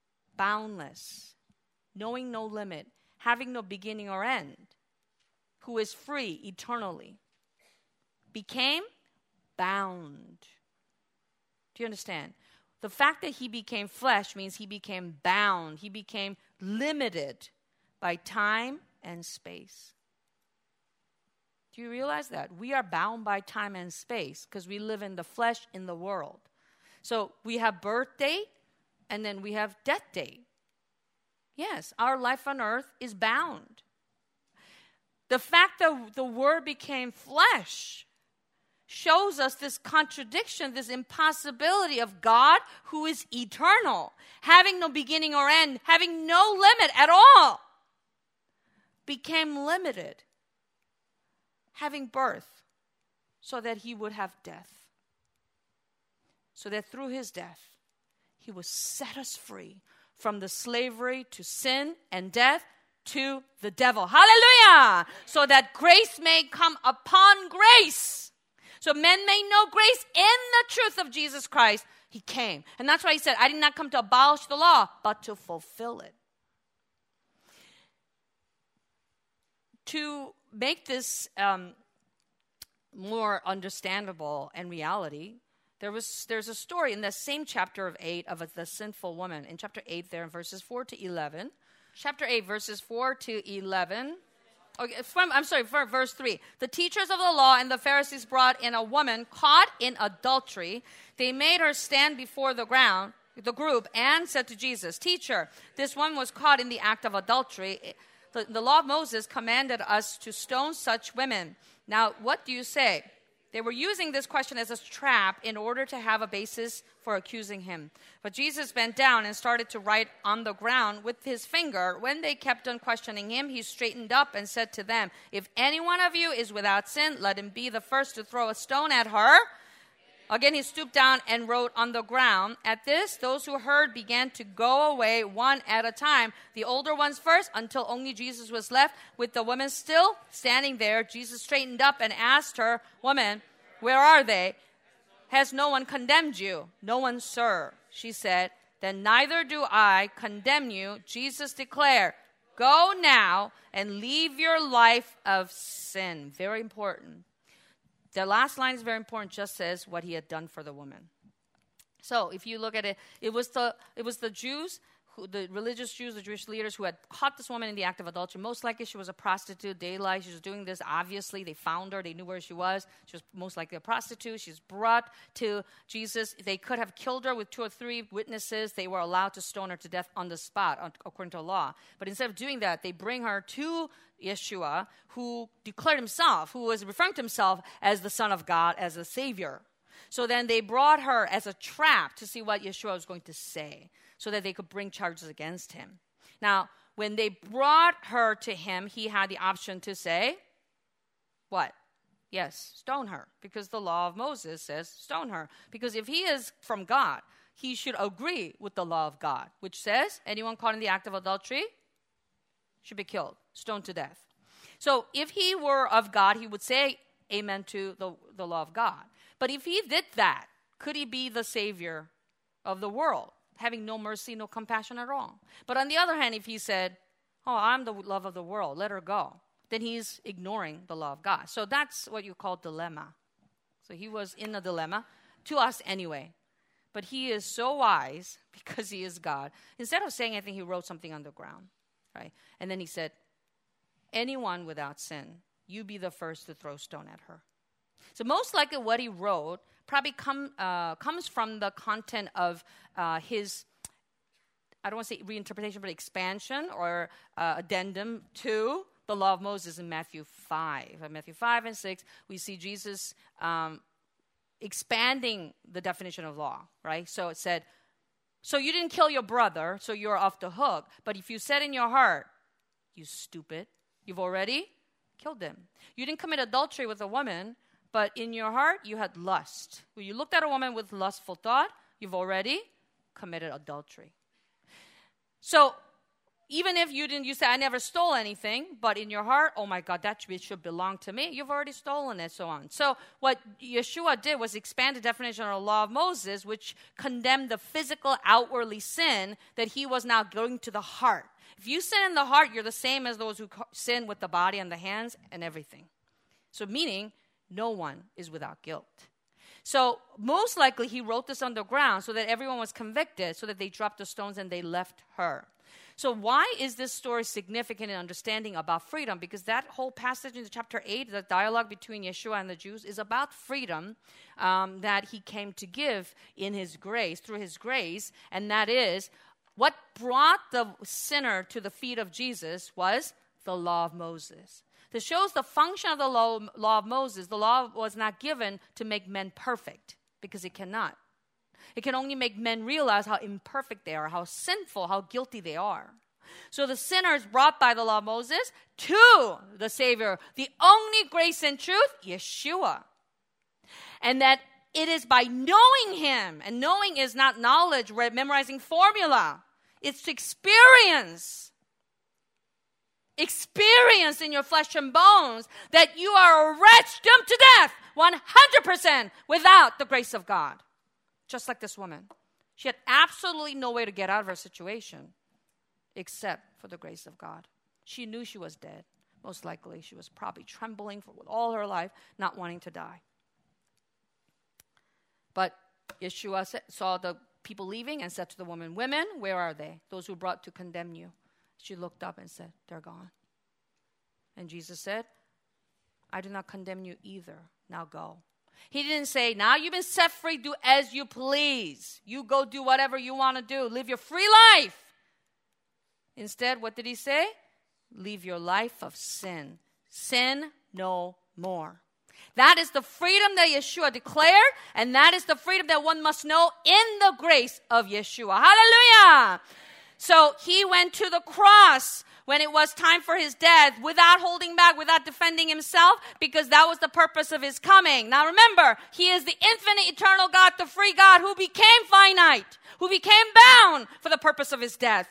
boundless, knowing no limit, having no beginning or end, who is free eternally, became bound. Do you understand? The fact that he became flesh means he became bound. He became limited by time and space. Do you realize that? We are bound by time and space because we live in the flesh in the world. So we have birth date and then we have death date. Yes, our life on earth is bound. The fact that the Word became flesh shows us this contradiction, this impossibility of God who is eternal, having no beginning or end, having no limit at all, became limited, having birth, so that he would have death. So that through his death, he would set us free from the slavery to sin and death to the devil. Hallelujah! So that grace may come upon grace. So men may know grace in the truth of Jesus Christ. He came. And that's why he said, I did not come to abolish the law, but to fulfill it. To make this um, more understandable and reality, there was there's a story in the same chapter of eight of a, the sinful woman. In chapter eight there in verses four to eleven. Chapter eight, verses four to eleven. Okay, from, I'm sorry, for verse three. The teachers of the law and the Pharisees brought in a woman caught in adultery. They made her stand before the ground, the group, and said to Jesus, Teacher, this one was caught in the act of adultery. The, the law of Moses commanded us to stone such women. Now, what do you say? They were using this question as a trap in order to have a basis for accusing him. But Jesus bent down and started to write on the ground with his finger. When they kept on questioning him, he straightened up and said to them, If any one of you is without sin, let him be the first to throw a stone at her. Again, he stooped down and wrote on the ground. At this, those who heard began to go away one at a time, the older ones first, until only Jesus was left with the woman still standing there. Jesus straightened up and asked her, Woman, where are they? Has no one condemned you? No one, sir, she said. Then neither do I condemn you. Jesus declared, Go now and leave your life of sin. Very important. The last line is very important, just says what he had done for the woman. So if you look at it, it was the it was the Jews, who, the religious Jews, the Jewish leaders who had caught this woman in the act of adultery. Most likely she was a prostitute. They lied. She was doing this. Obviously, they found her. They knew where she was. She was most likely a prostitute. She's brought to Jesus. They could have killed her with two or three witnesses. They were allowed to stone her to death on the spot, according to law. But instead of doing that, they bring her to Yeshua, who declared himself, who was referring to himself as the Son of God, as a Savior. So then they brought her as a trap to see what Yeshua was going to say, so that they could bring charges against him. Now, when they brought her to him, he had the option to say, what? Yes, stone her, because the law of Moses says stone her. Because if he is from God, he should agree with the law of God, which says anyone caught in the act of adultery should be killed, stoned to death. So if he were of God, he would say amen to the, the law of God. But if he did that, could he be the Savior of the world, having no mercy, no compassion at all? But on the other hand, if he said, oh, I'm the love of the world, let her go, then he's ignoring the law of God. So that's what you call dilemma. So he was in a dilemma, to us anyway. But he is so wise, because he is God. Instead of saying anything, he wrote something on the ground. Right? And then he said, anyone without sin, you be the first to throw stone at her. So most likely what he wrote probably come, uh, comes from the content of uh, his, I don't want to say reinterpretation, but expansion or uh, addendum to the law of Moses in Matthew five. In Matthew five and six, we see Jesus um, expanding the definition of law, right? So it said, so you didn't kill your brother, so you're off the hook. But if you said in your heart, you stupid, you've already killed him. You didn't commit adultery with a woman, but in your heart, you had lust. When you looked at a woman with lustful thought, you've already committed adultery. So even if you didn't, you say, I never stole anything, but in your heart, oh my God, that should belong to me. You've already stolen it, so on. So what Yeshua did was expand the definition of the law of Moses, which condemned the physical, outwardly sin, that he was now going to the heart. If you sin in the heart, you're the same as those who sin with the body and the hands and everything. So meaning, no one is without guilt. So most likely he wrote this on the ground so that everyone was convicted, so that they dropped the stones and they left her. So why is this story significant in understanding about freedom? Because that whole passage in chapter eight, the dialogue between Yeshua and the Jews, is about freedom um, that he came to give in his grace, through his grace. And that is, what brought the sinner to the feet of Jesus was the law of Moses. This shows the function of the law, law of Moses. The law was not given to make men perfect, because it cannot. It can only make men realize how imperfect they are, how sinful, how guilty they are. So the sinners brought by the law of Moses to the Savior, the only grace and truth, Yeshua. And that it is by knowing him, and knowing is not knowledge, memorizing formula. It's experience. Experience in your flesh and bones that you are a wretch doomed to death one hundred percent without the grace of God. Just like this woman. She had absolutely no way to get out of her situation except for the grace of God. She knew she was dead. Most likely she was probably trembling for with all her life, not wanting to die. But Yeshua saw the people leaving and said to the woman, "Women, where are they? Those who brought to condemn you." She looked up and said, "They're gone." And Jesus said, "I do not condemn you either. Now go." He didn't say, "Now you've been set free, do as you please. You go do whatever you want to do. Live your free life." Instead, what did he say? Live your life of sin. Sin no more. That is the freedom that Yeshua declared, and that is the freedom that one must know in the grace of Yeshua. Hallelujah! So he went to the cross when it was time for his death without holding back, without defending himself, because that was the purpose of his coming. Now remember, he is the infinite, eternal God, the free God who became finite, who became bound for the purpose of his death.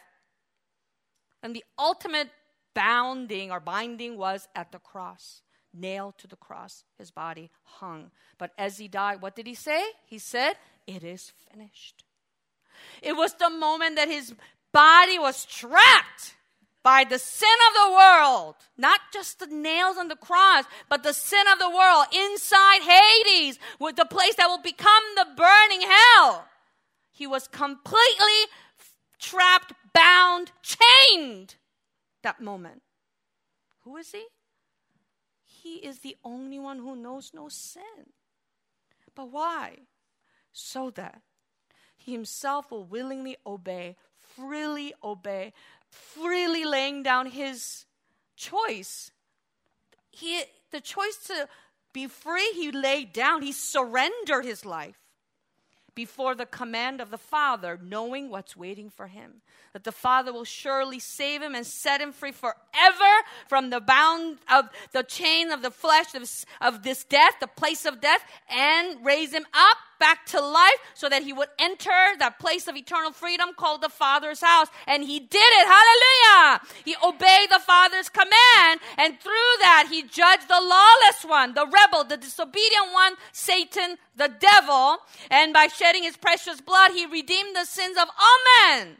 And the ultimate bounding or binding was at the cross. Nailed to the cross, his body hung. But as he died, what did he say? He said, "It is finished." It was the moment that his body was trapped by the sin of the world. Not just the nails on the cross, but the sin of the world inside Hades, with the place that will become the burning hell. He was completely trapped, bound, chained that moment. Who is he? He is the only one who knows no sin. But why? So that he himself will willingly obey, freely obey, freely laying down his choice. He, the choice to be free, he laid down. He surrendered his life before the command of the Father, knowing what's waiting for him. That the Father will surely save him and set him free forever from the bound of the chain of the flesh of, of this death, the place of death, and raise him up back to life so that he would enter that place of eternal freedom called the Father's house. And he did it. Hallelujah. He obeyed the Father's command, and through that he judged the lawless one, the rebel, the disobedient one, Satan, the devil. And by shedding his precious blood, he redeemed the sins of all men.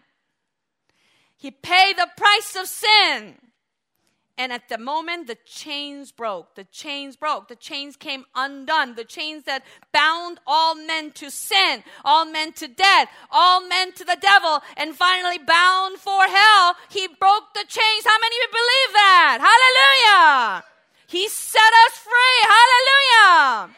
He paid the price of sin. And at the moment, the chains broke. The chains broke. The chains came undone. The chains that bound all men to sin, all men to death, all men to the devil, and finally bound for hell. He broke the chains. How many of you believe that? Hallelujah. He set us free. Hallelujah.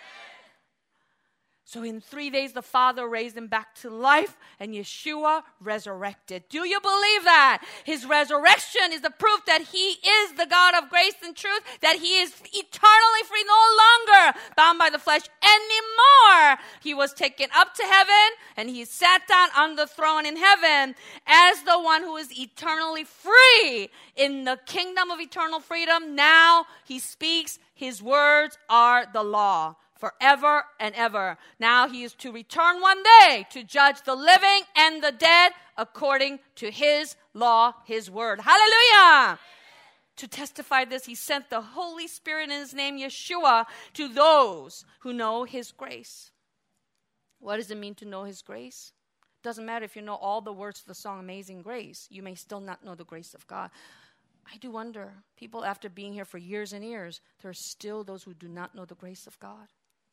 So in three days, the Father raised him back to life, and Yeshua resurrected. Do you believe that? His resurrection is the proof that he is the God of grace and truth, that he is eternally free, no longer bound by the flesh anymore. He was taken up to heaven, and he sat down on the throne in heaven as the one who is eternally free in the kingdom of eternal freedom. Now he speaks. His words are the law. Forever and ever. Now he is to return one day to judge the living and the dead according to his law, his word. Hallelujah! To testify this, he sent the Holy Spirit in his name, Yeshua, to those who know his grace. What does it mean to know his grace? Doesn't matter if you know all the words of the song Amazing Grace. You may still not know the grace of God. I do wonder, people after being here for years and years, there are still those who do not know the grace of God.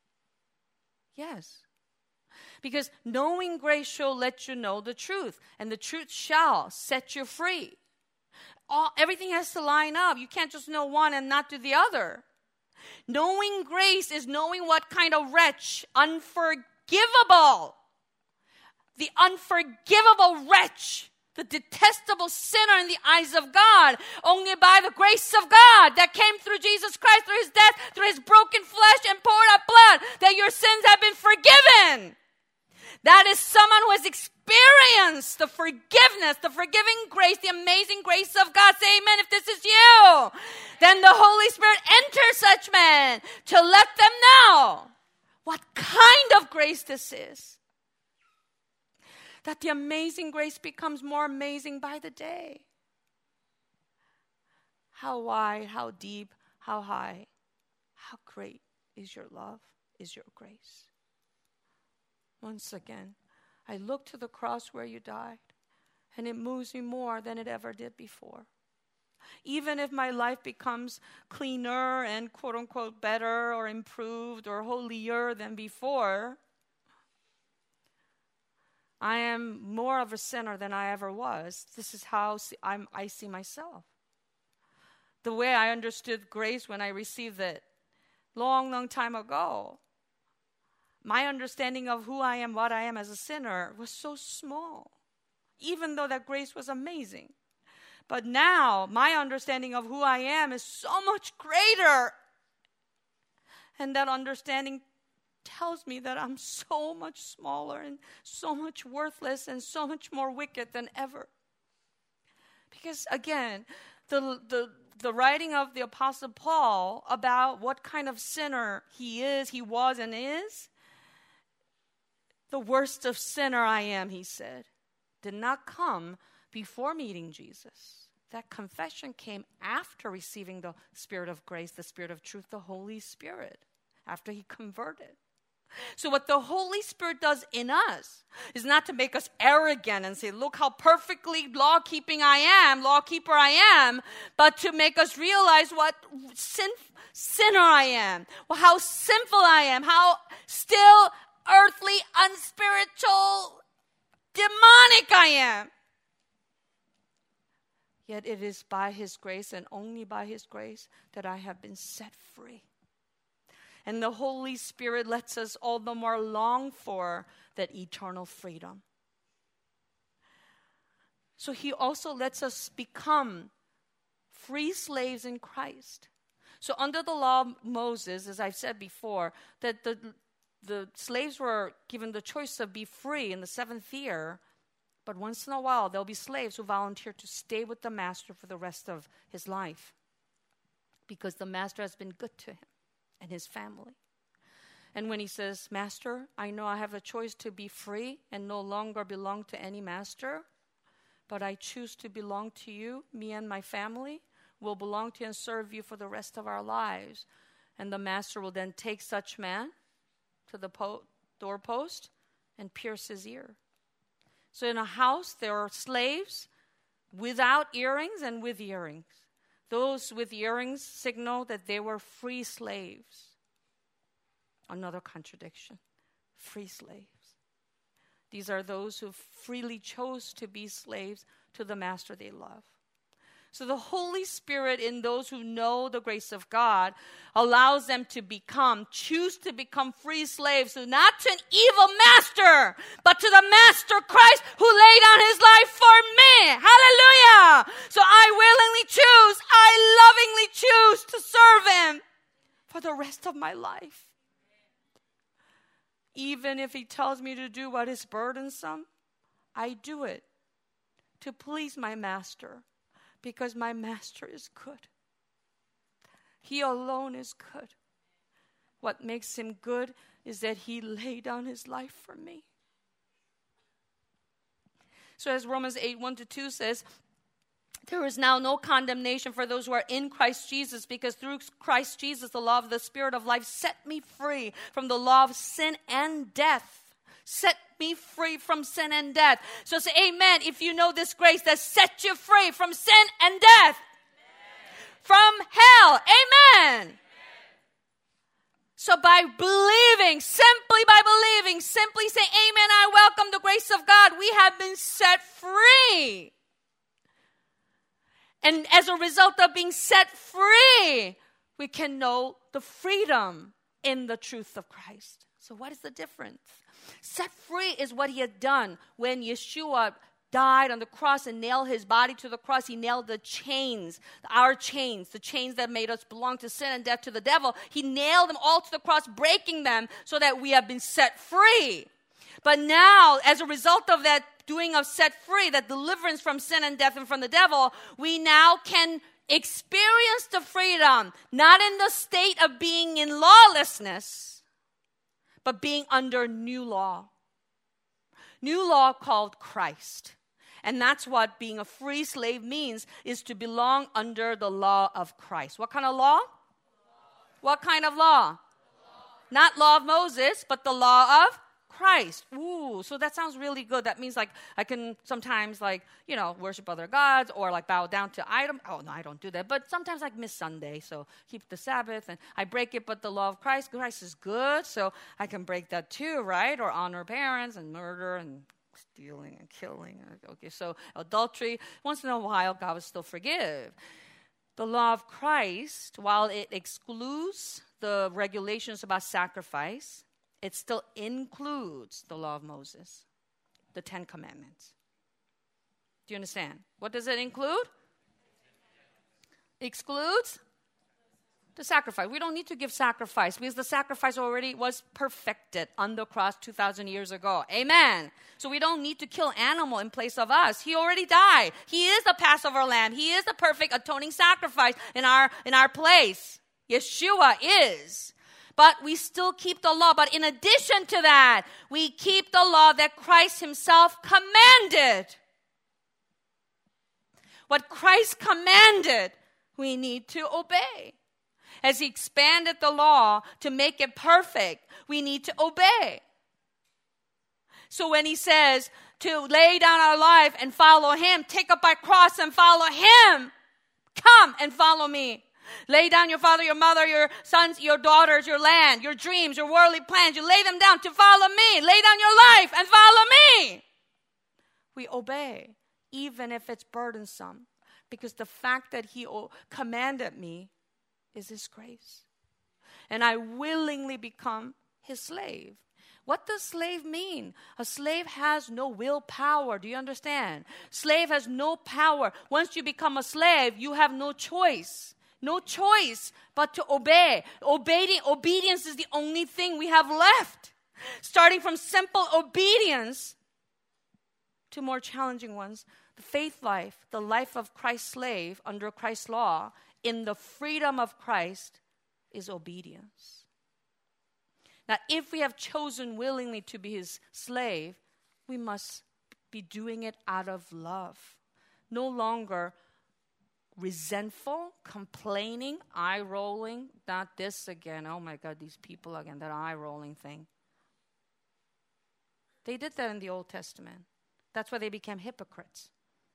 Yes. Because knowing grace shall let you know the truth, and the truth shall set you free. All, everything has to line up. You can't just know one and not do the other. Knowing grace is knowing what kind of wretch, unforgivable, the unforgivable wretch the detestable sinner in the eyes of God, only by the grace of God that came through Jesus Christ, through his death, through his broken flesh and poured out blood, that your sins have been forgiven. That is someone who has experienced the forgiveness, the forgiving grace, the amazing grace of God. Say amen if this is you. Then the Holy Spirit enters such men to let them know what kind of grace this is. That the amazing grace becomes more amazing by the day. How wide, how deep, how high, how great is your love, is your grace. Once again, I look to the cross where you died, and it moves me more than it ever did before. Even if my life becomes cleaner and quote-unquote better or improved or holier than before, I am more of a sinner than I ever was. This is how I'm, I see myself. The way I understood grace when I received it long, long time ago, my understanding of who I am, what I am as a sinner was so small, even though that grace was amazing. But now, my understanding of who I am is so much greater. And that understanding tells me that I'm so much smaller and so much worthless and so much more wicked than ever. Because again, the the the writing of the Apostle Paul about what kind of sinner he is, he was and is, the worst of sinner I am, he said, did not come before meeting Jesus. That confession came after receiving the Spirit of grace, the Spirit of truth, the Holy Spirit, after he converted. So what the Holy Spirit does in us is not to make us arrogant and say, look how perfectly law-keeping I am, law-keeper I am, but to make us realize what sin, sinner I am, well, how sinful I am, how still earthly, unspiritual, demonic I am. Yet it is by his grace and only by his grace that I have been set free. And the Holy Spirit lets us all the more long for that eternal freedom. So he also lets us become free slaves in Christ. So under the law of Moses, as I've said before, that the, the slaves were given the choice to be free in the seventh year, but once in a while there'll be slaves who volunteer to stay with the master for the rest of his life because the master has been good to him and his family. And when he says, Master, I know I have a choice to be free and no longer belong to any master, but I choose to belong to you. Me and my family will belong to you and serve you for the rest of our lives. And the master will then take such man to the po- doorpost and pierce his ear. So in a house, there are slaves without earrings and with earrings. Those with earrings signal that they were free slaves. Another contradiction. Free slaves. These are those who freely chose to be slaves to the master they love. So the Holy Spirit in those who know the grace of God allows them to become, choose to become free slaves, so not to an evil master, but to the master Christ who laid down his life for me. Hallelujah! So I willingly choose, I lovingly choose to serve him for the rest of my life. Even if he tells me to do what is burdensome, I do it to please my master. Because my master is good. He alone is good. What makes him good is that he laid down his life for me. So as Romans eight, one to two says, there is now no condemnation for those who are in Christ Jesus, because through Christ Jesus, the law of the Spirit of life set me free from the law of sin and death. Set me free from sin and death. So say amen if you know this grace that set you free from sin and death. Amen. From hell. Amen. Amen. So by believing, simply by believing, simply say amen, I welcome the grace of God. We have been set free. And as a result of being set free, we can know the freedom in the truth of Christ. So what is the difference? Set free is what he had done when Yeshua died on the cross and nailed his body to the cross. He nailed the chains, our chains, the chains that made us belong to sin and death to the devil. He nailed them all to the cross, breaking them so that we have been set free. But now, as a result of that doing of set free, that deliverance from sin and death and from the devil, we now can experience the freedom, not in the state of being in lawlessness, but being under new law. New law called Christ. And that's what being a free slave means, is to belong under the law of Christ. What kind of law? What kind of law? Not law of Moses, but the law of Christ. Ooh, so that sounds really good. That means like I can sometimes like, you know, worship other gods or like bow down to item. Oh, no, I don't do that. But sometimes like miss Sunday, so keep the Sabbath and I break it, but the law of Christ, Christ is good, so I can break that too, right? Or honor parents and murder and stealing and killing. Okay, so adultery, once in a while, God will still forgive. The law of Christ, while it excludes the regulations about sacrifice, it still includes the law of Moses, the Ten Commandments. Do you understand? What does it include? Excludes the sacrifice. We don't need to give sacrifice because the sacrifice already was perfected on the cross two thousand years ago. Amen. So we don't need to kill animal in place of us. He already died. He is the Passover lamb. He is the perfect atoning sacrifice in our, in our place. Yeshua is. But we still keep the law. But in addition to that, we keep the law that Christ himself commanded. What Christ commanded, we need to obey. As he expanded the law to make it perfect, we need to obey. So when he says to lay down our life and follow him, take up our cross and follow him, come and follow me. Lay down your father, your mother, your sons, your daughters, your land, your dreams, your worldly plans. You lay them down to follow me. Lay down your life and follow me. We obey, even if it's burdensome, because the fact that he commanded me is his grace. And I willingly become his slave. What does slave mean? A slave has no willpower. Do you understand? Slave has no power. Once you become a slave, you have no choice. No choice but to obey. Obeying, obedience is the only thing we have left. Starting from simple obedience to more challenging ones. The faith life, the life of Christ's slave under Christ's law, in the freedom of Christ, is obedience. Now, if we have chosen willingly to be his slave, we must be doing it out of love. No longer resentful, complaining, eye-rolling, not this again. Oh my God, these people again, that eye-rolling thing. They did that in the Old Testament. That's why they became hypocrites.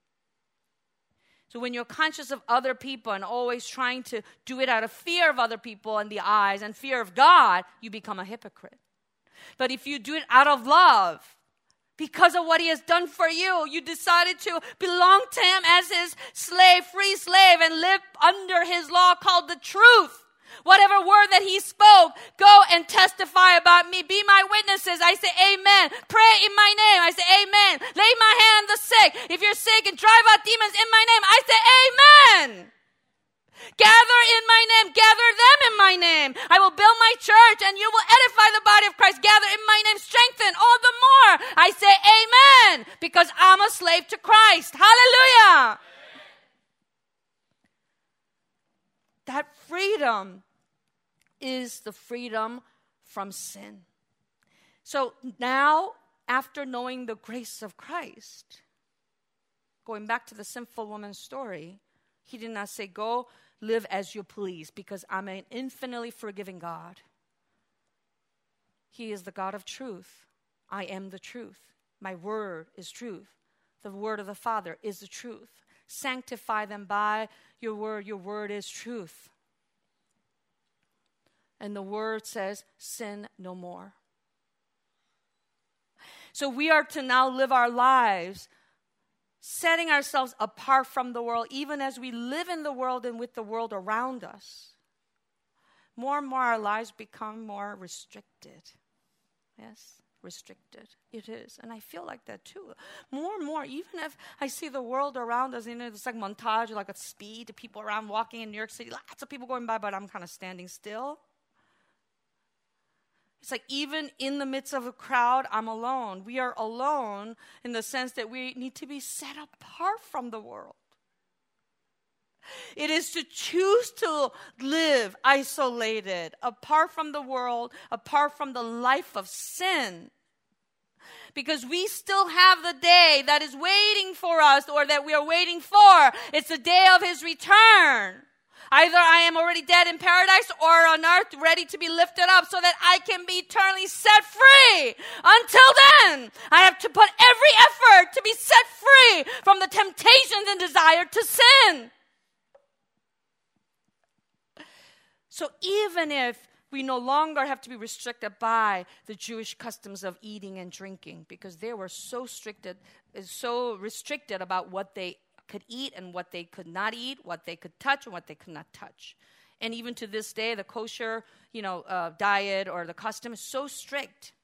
So when you're conscious of other people and always trying to do it out of fear of other people and the eyes and fear of God, you become a hypocrite. But if you do it out of love, because of what he has done for you, you decided to belong to him as his slave, free slave, and live under his law called the truth. Whatever word that he spoke, go and testify about me. Be my witnesses. I say amen. Pray in my name. I say amen. Lay my hand on the sick. If you're sick and drive out demons in my name, I say amen. Gather in my name. Gather them in my name. I will build my church and you will edify the body of Christ. Gather in my name. Strengthen all the more. I say amen because I'm a slave to Christ. Hallelujah. That freedom is the freedom from sin. So now, after knowing the grace of Christ, going back to the sinful woman's story, he did not say, go live as you please, because I'm an infinitely forgiving God. He is the God of truth. I am the truth. My word is truth. The word of the Father is the truth. Sanctify them by your word. Your word is truth. And the word says, sin no more. So we are to now live our lives setting ourselves apart from the world, even as we live in the world and with the world around us. More and more our lives become more restricted. Yes? restricted. It is. And I feel like that too. More and more, even if I see the world around us, you know, it's like montage, like a speed, people around walking in New York City, lots of people going by, but I'm kind of standing still. It's like even in the midst of a crowd, I'm alone. We are alone in the sense that we need to be set apart from the world. It is to choose to live isolated, apart from the world, apart from the life of sin. Because we still have the day that is waiting for us, or that we are waiting for. It's the day of his return. Either I am already dead in paradise or on earth ready to be lifted up so that I can be eternally set free. Until then, I have to put every effort to be set free from the temptations and desire to sin. So even if we no longer have to be restricted by the Jewish customs of eating and drinking, because they were so restricted, so restricted about what they could eat and what they could not eat, what they could touch and what they could not touch. And even to this day, the kosher, you know, uh, diet or the custom is so strict.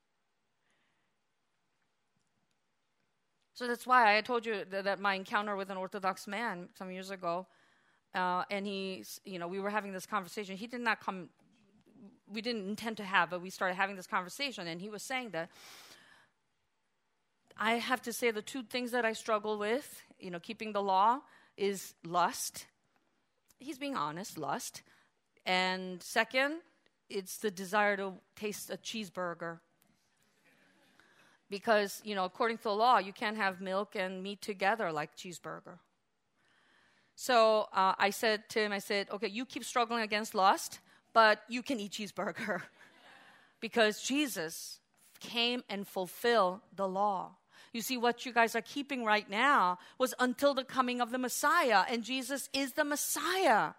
So that's why I told you that, that my encounter with an Orthodox man some years ago, Uh, and he, you know, we were having this conversation. He did not come, we didn't intend to have, but we started having this conversation. And he was saying that I have to say the two things that I struggle with, you know, keeping the law, is lust. He's being honest, lust. And second, it's the desire to taste a cheeseburger. Because, you know, according to the law, you can't have milk and meat together like cheeseburger. So uh, I said to him, I said, okay, you keep struggling against lust, but you can eat cheeseburger. Because Jesus came and fulfilled the law. You see, what you guys are keeping right now was until the coming of the Messiah, and Jesus is the Messiah.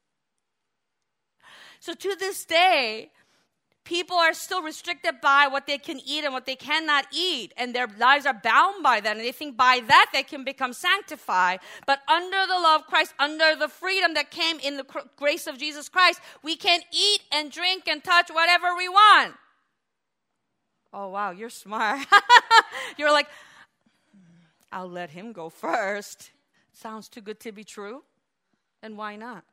So to this day, people are still restricted by what they can eat and what they cannot eat. And their lives are bound by that. And they think by that they can become sanctified. But under the love of Christ, under the freedom that came in the grace of Jesus Christ, we can eat and drink and touch whatever we want. Oh, wow, you're smart. You're like, I'll let him go first. Sounds too good to be true. And why not?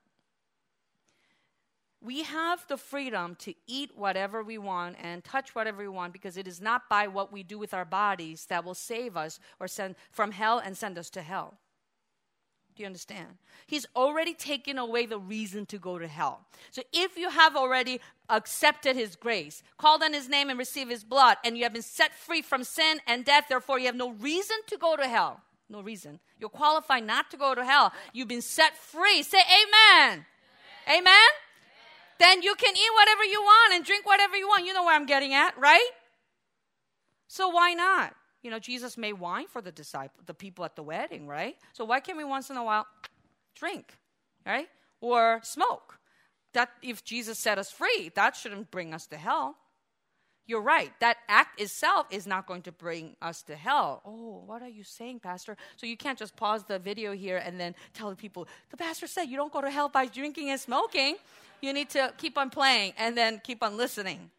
We have the freedom to eat whatever we want and touch whatever we want, because it is not by what we do with our bodies that will save us or send from hell and send us to hell. Do you understand? He's already taken away the reason to go to hell. So if you have already accepted his grace, called on his name and received his blood, and you have been set free from sin and death, therefore you have no reason to go to hell. No reason. You're qualified not to go to hell. You've been set free. Say amen. Amen. Amen? Then you can eat whatever you want and drink whatever you want. You know where I'm getting at, right? So why not? You know, Jesus made wine for the disciples, the people at the wedding, right? So why can't we once in a while drink, right? Or smoke? That if Jesus set us free, that shouldn't bring us to hell. You're right. That act itself is not going to bring us to hell. Oh, what are you saying, Pastor? So you can't just pause the video here and then tell the people, the pastor said you don't go to hell by drinking and smoking. You need to keep on playing and then keep on listening.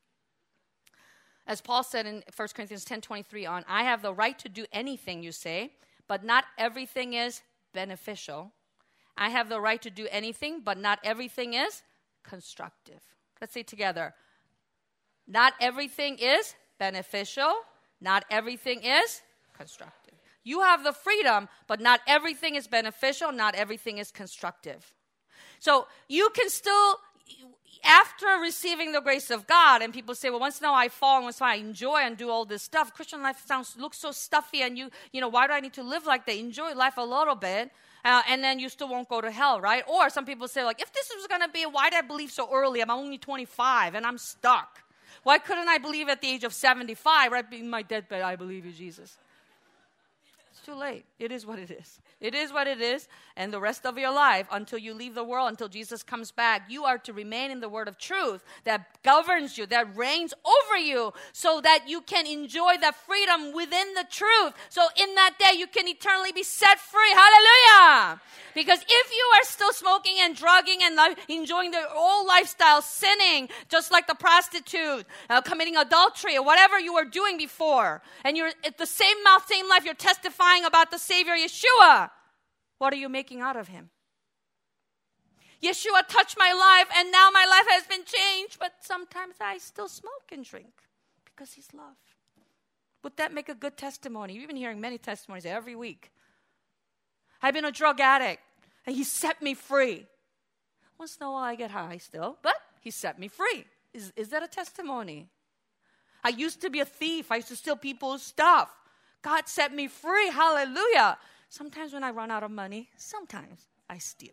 As Paul said in First Corinthians ten twenty-three on, I have the right to do anything, you say, but not everything is beneficial. I have the right to do anything, but not everything is constructive. Let's say together. Not everything is beneficial. Not everything is constructive. You have the freedom, but not everything is beneficial. Not everything is constructive. So you can still, after receiving the grace of God, and people say, well, once in a while I fall, and once in a while I enjoy and do all this stuff. Christian life sounds looks so stuffy, and you, you know, why do I need to live like that? Enjoy life a little bit, uh, and then you still won't go to hell, right? Or some people say, like, if this was going to be, why did I believe so early? I'm only twenty-five, and I'm stuck. Why couldn't I believe at the age of seventy-five, right in my deathbed, I believe in Jesus? It's too late. It is what it is. It is what it is. And the rest of your life, until you leave the world, until Jesus comes back, you are to remain in the word of truth that governs you, that reigns over you, so that you can enjoy that freedom within the truth. So in that day, you can eternally be set free. Hallelujah. Because if you are still smoking and drugging and li- enjoying their old lifestyle, sinning, just like the prostitute, uh, committing adultery, or whatever you were doing before, and you're at the same mouth, same life, you're testifying about the Savior Yeshua, what are you making out of him? Yeshua touched my life, and now my life has been changed, but sometimes I still smoke and drink because he's love. Would that make a good testimony? You've been hearing many testimonies every week. I've been a drug addict, and he set me free. Once in a while I get high still, but he set me free. Is, is that a testimony? I used to be a thief. I used to steal people's stuff. God set me free. Hallelujah. Sometimes when I run out of money, sometimes I steal.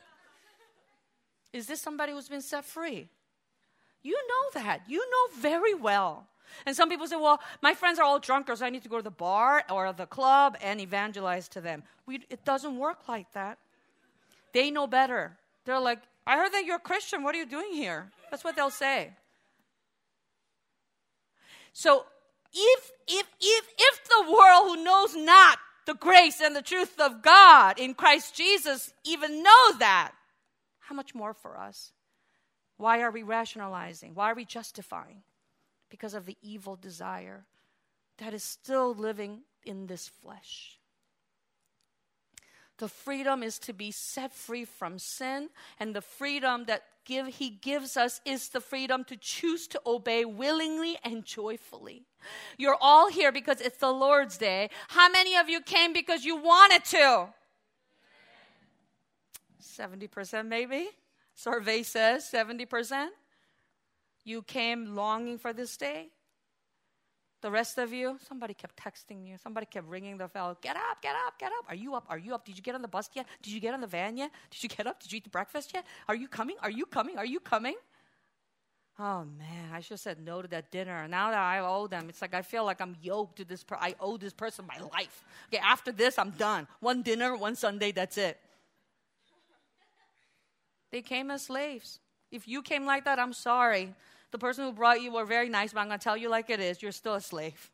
Is this somebody who's been set free? You know that. You know very well. And some people say, well, my friends are all drunkards. So I need to go to the bar or the club and evangelize to them. We, it doesn't work like that. They know better. They're like, I heard that you're a Christian. What are you doing here? That's what they'll say. So if, if, if, if the world who knows not the grace and the truth of God in Christ Jesus even knows that, how much more for us? Why are we rationalizing? Why are we justifying? Because of the evil desire that is still living in this flesh. The freedom is to be set free from sin, and the freedom that give, he gives us is the freedom to choose to obey willingly and joyfully. You're all here because it's the Lord's Day. How many of you came because you wanted to? seventy percent maybe. Survey says seventy percent. You came longing for this day. The rest of you, somebody kept texting you. Somebody kept ringing the bell. Get up, get up, get up. Are you up? Are you up? Did you get on the bus yet? Did you get on the van yet? Did you get up? Did you eat the breakfast yet? Are you coming? Are you coming? Are you coming? Oh, man, I should have said no to that dinner. Now that I owe them, it's like I feel like I'm yoked to this. Per- I owe this person my life. Okay, after this, I'm done. One dinner, one Sunday, that's it. They came as slaves. If you came like that, I'm sorry. The person who brought you were very nice, but I'm going to tell you like it is. You're still a slave.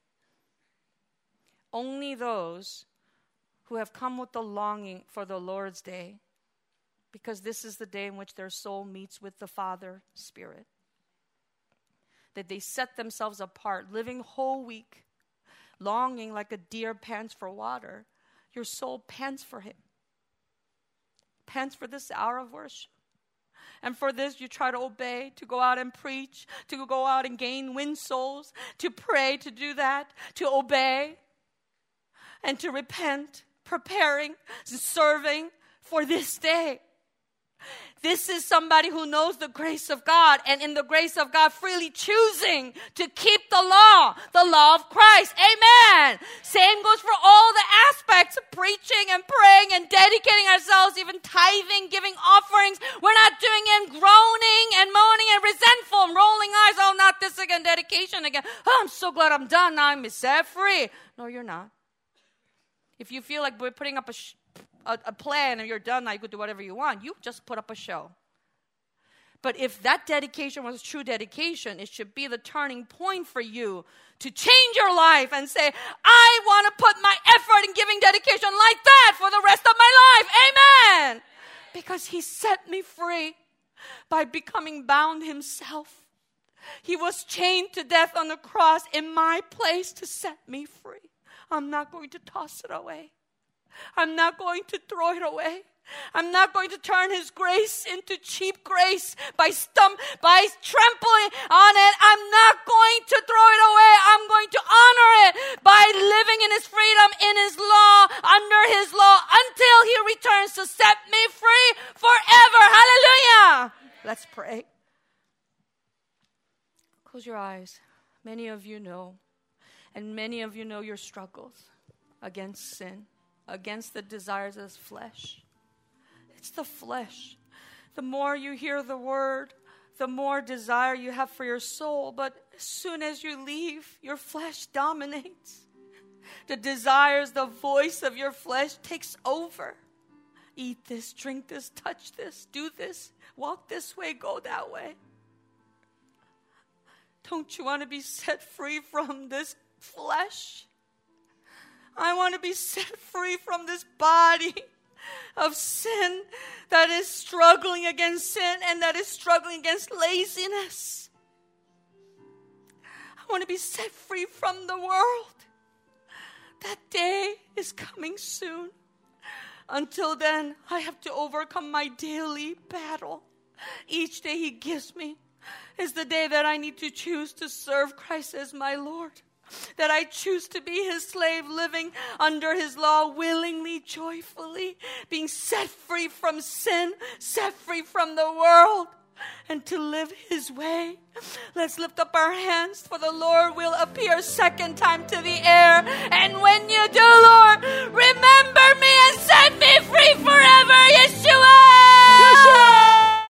Only those who have come with the longing for the Lord's Day, because this is the day in which their soul meets with the Father Spirit, that they set themselves apart, living whole week, longing like a deer pants for water. Your soul pants for him, pants for this hour of worship. And for this, you try to obey, to go out and preach, to go out and gain, win souls, to pray, to do that, to obey, and to repent, preparing, serving for this day. This is somebody who knows the grace of God, and in the grace of God, freely choosing to keep the law, the law of Christ. Amen. Same goes for all the aspects of preaching and praying and dedicating ourselves, even tithing, giving offerings. We're not doing it groaning and moaning and resentful and rolling eyes. Oh, not this again, dedication again. Oh, I'm so glad I'm done. Now I'm set free. No, you're not. If you feel like we're putting up a sh- A, a plan and you're done, now you could do whatever you want. You just put up a show. But if that dedication was true dedication, it should be the turning point for you to change your life and say, I want to put my effort in giving dedication like that for the rest of my life. Amen. Because he set me free by becoming bound himself. He was chained to death on the cross in my place to set me free. I'm not going to toss it away. I'm not going to throw it away. I'm not going to turn his grace into cheap grace by stump, by trampling on it. I'm not going to throw it away. I'm going to honor it by living in his freedom, in his law, under his law, until he returns to set me free forever. Hallelujah. Let's pray. Close your eyes. Many of you know, and many of you know your struggles against sin, against the desires of this flesh. It's the flesh. The more you hear the word, the more desire you have for your soul. But as soon as you leave, your flesh dominates. The desires, the voice of your flesh takes over. Eat this, drink this, touch this, do this, walk this way, go that way. Don't you want to be set free from this flesh? I want to be set free from this body. of sin, that is struggling against sin, and that is struggling against laziness. I want to be set free from the world. That day is coming soon. Until then, I have to overcome my daily battle. Each day He gives me is the day that I need to choose to serve Christ as my Lord. That I choose to be His slave, living under His law, willingly, joyfully, being set free from sin, set free from the world, and to live His way. Let's lift up our hands, for the Lord will appear second time to the air. And when you do, Lord, remember me and set me free forever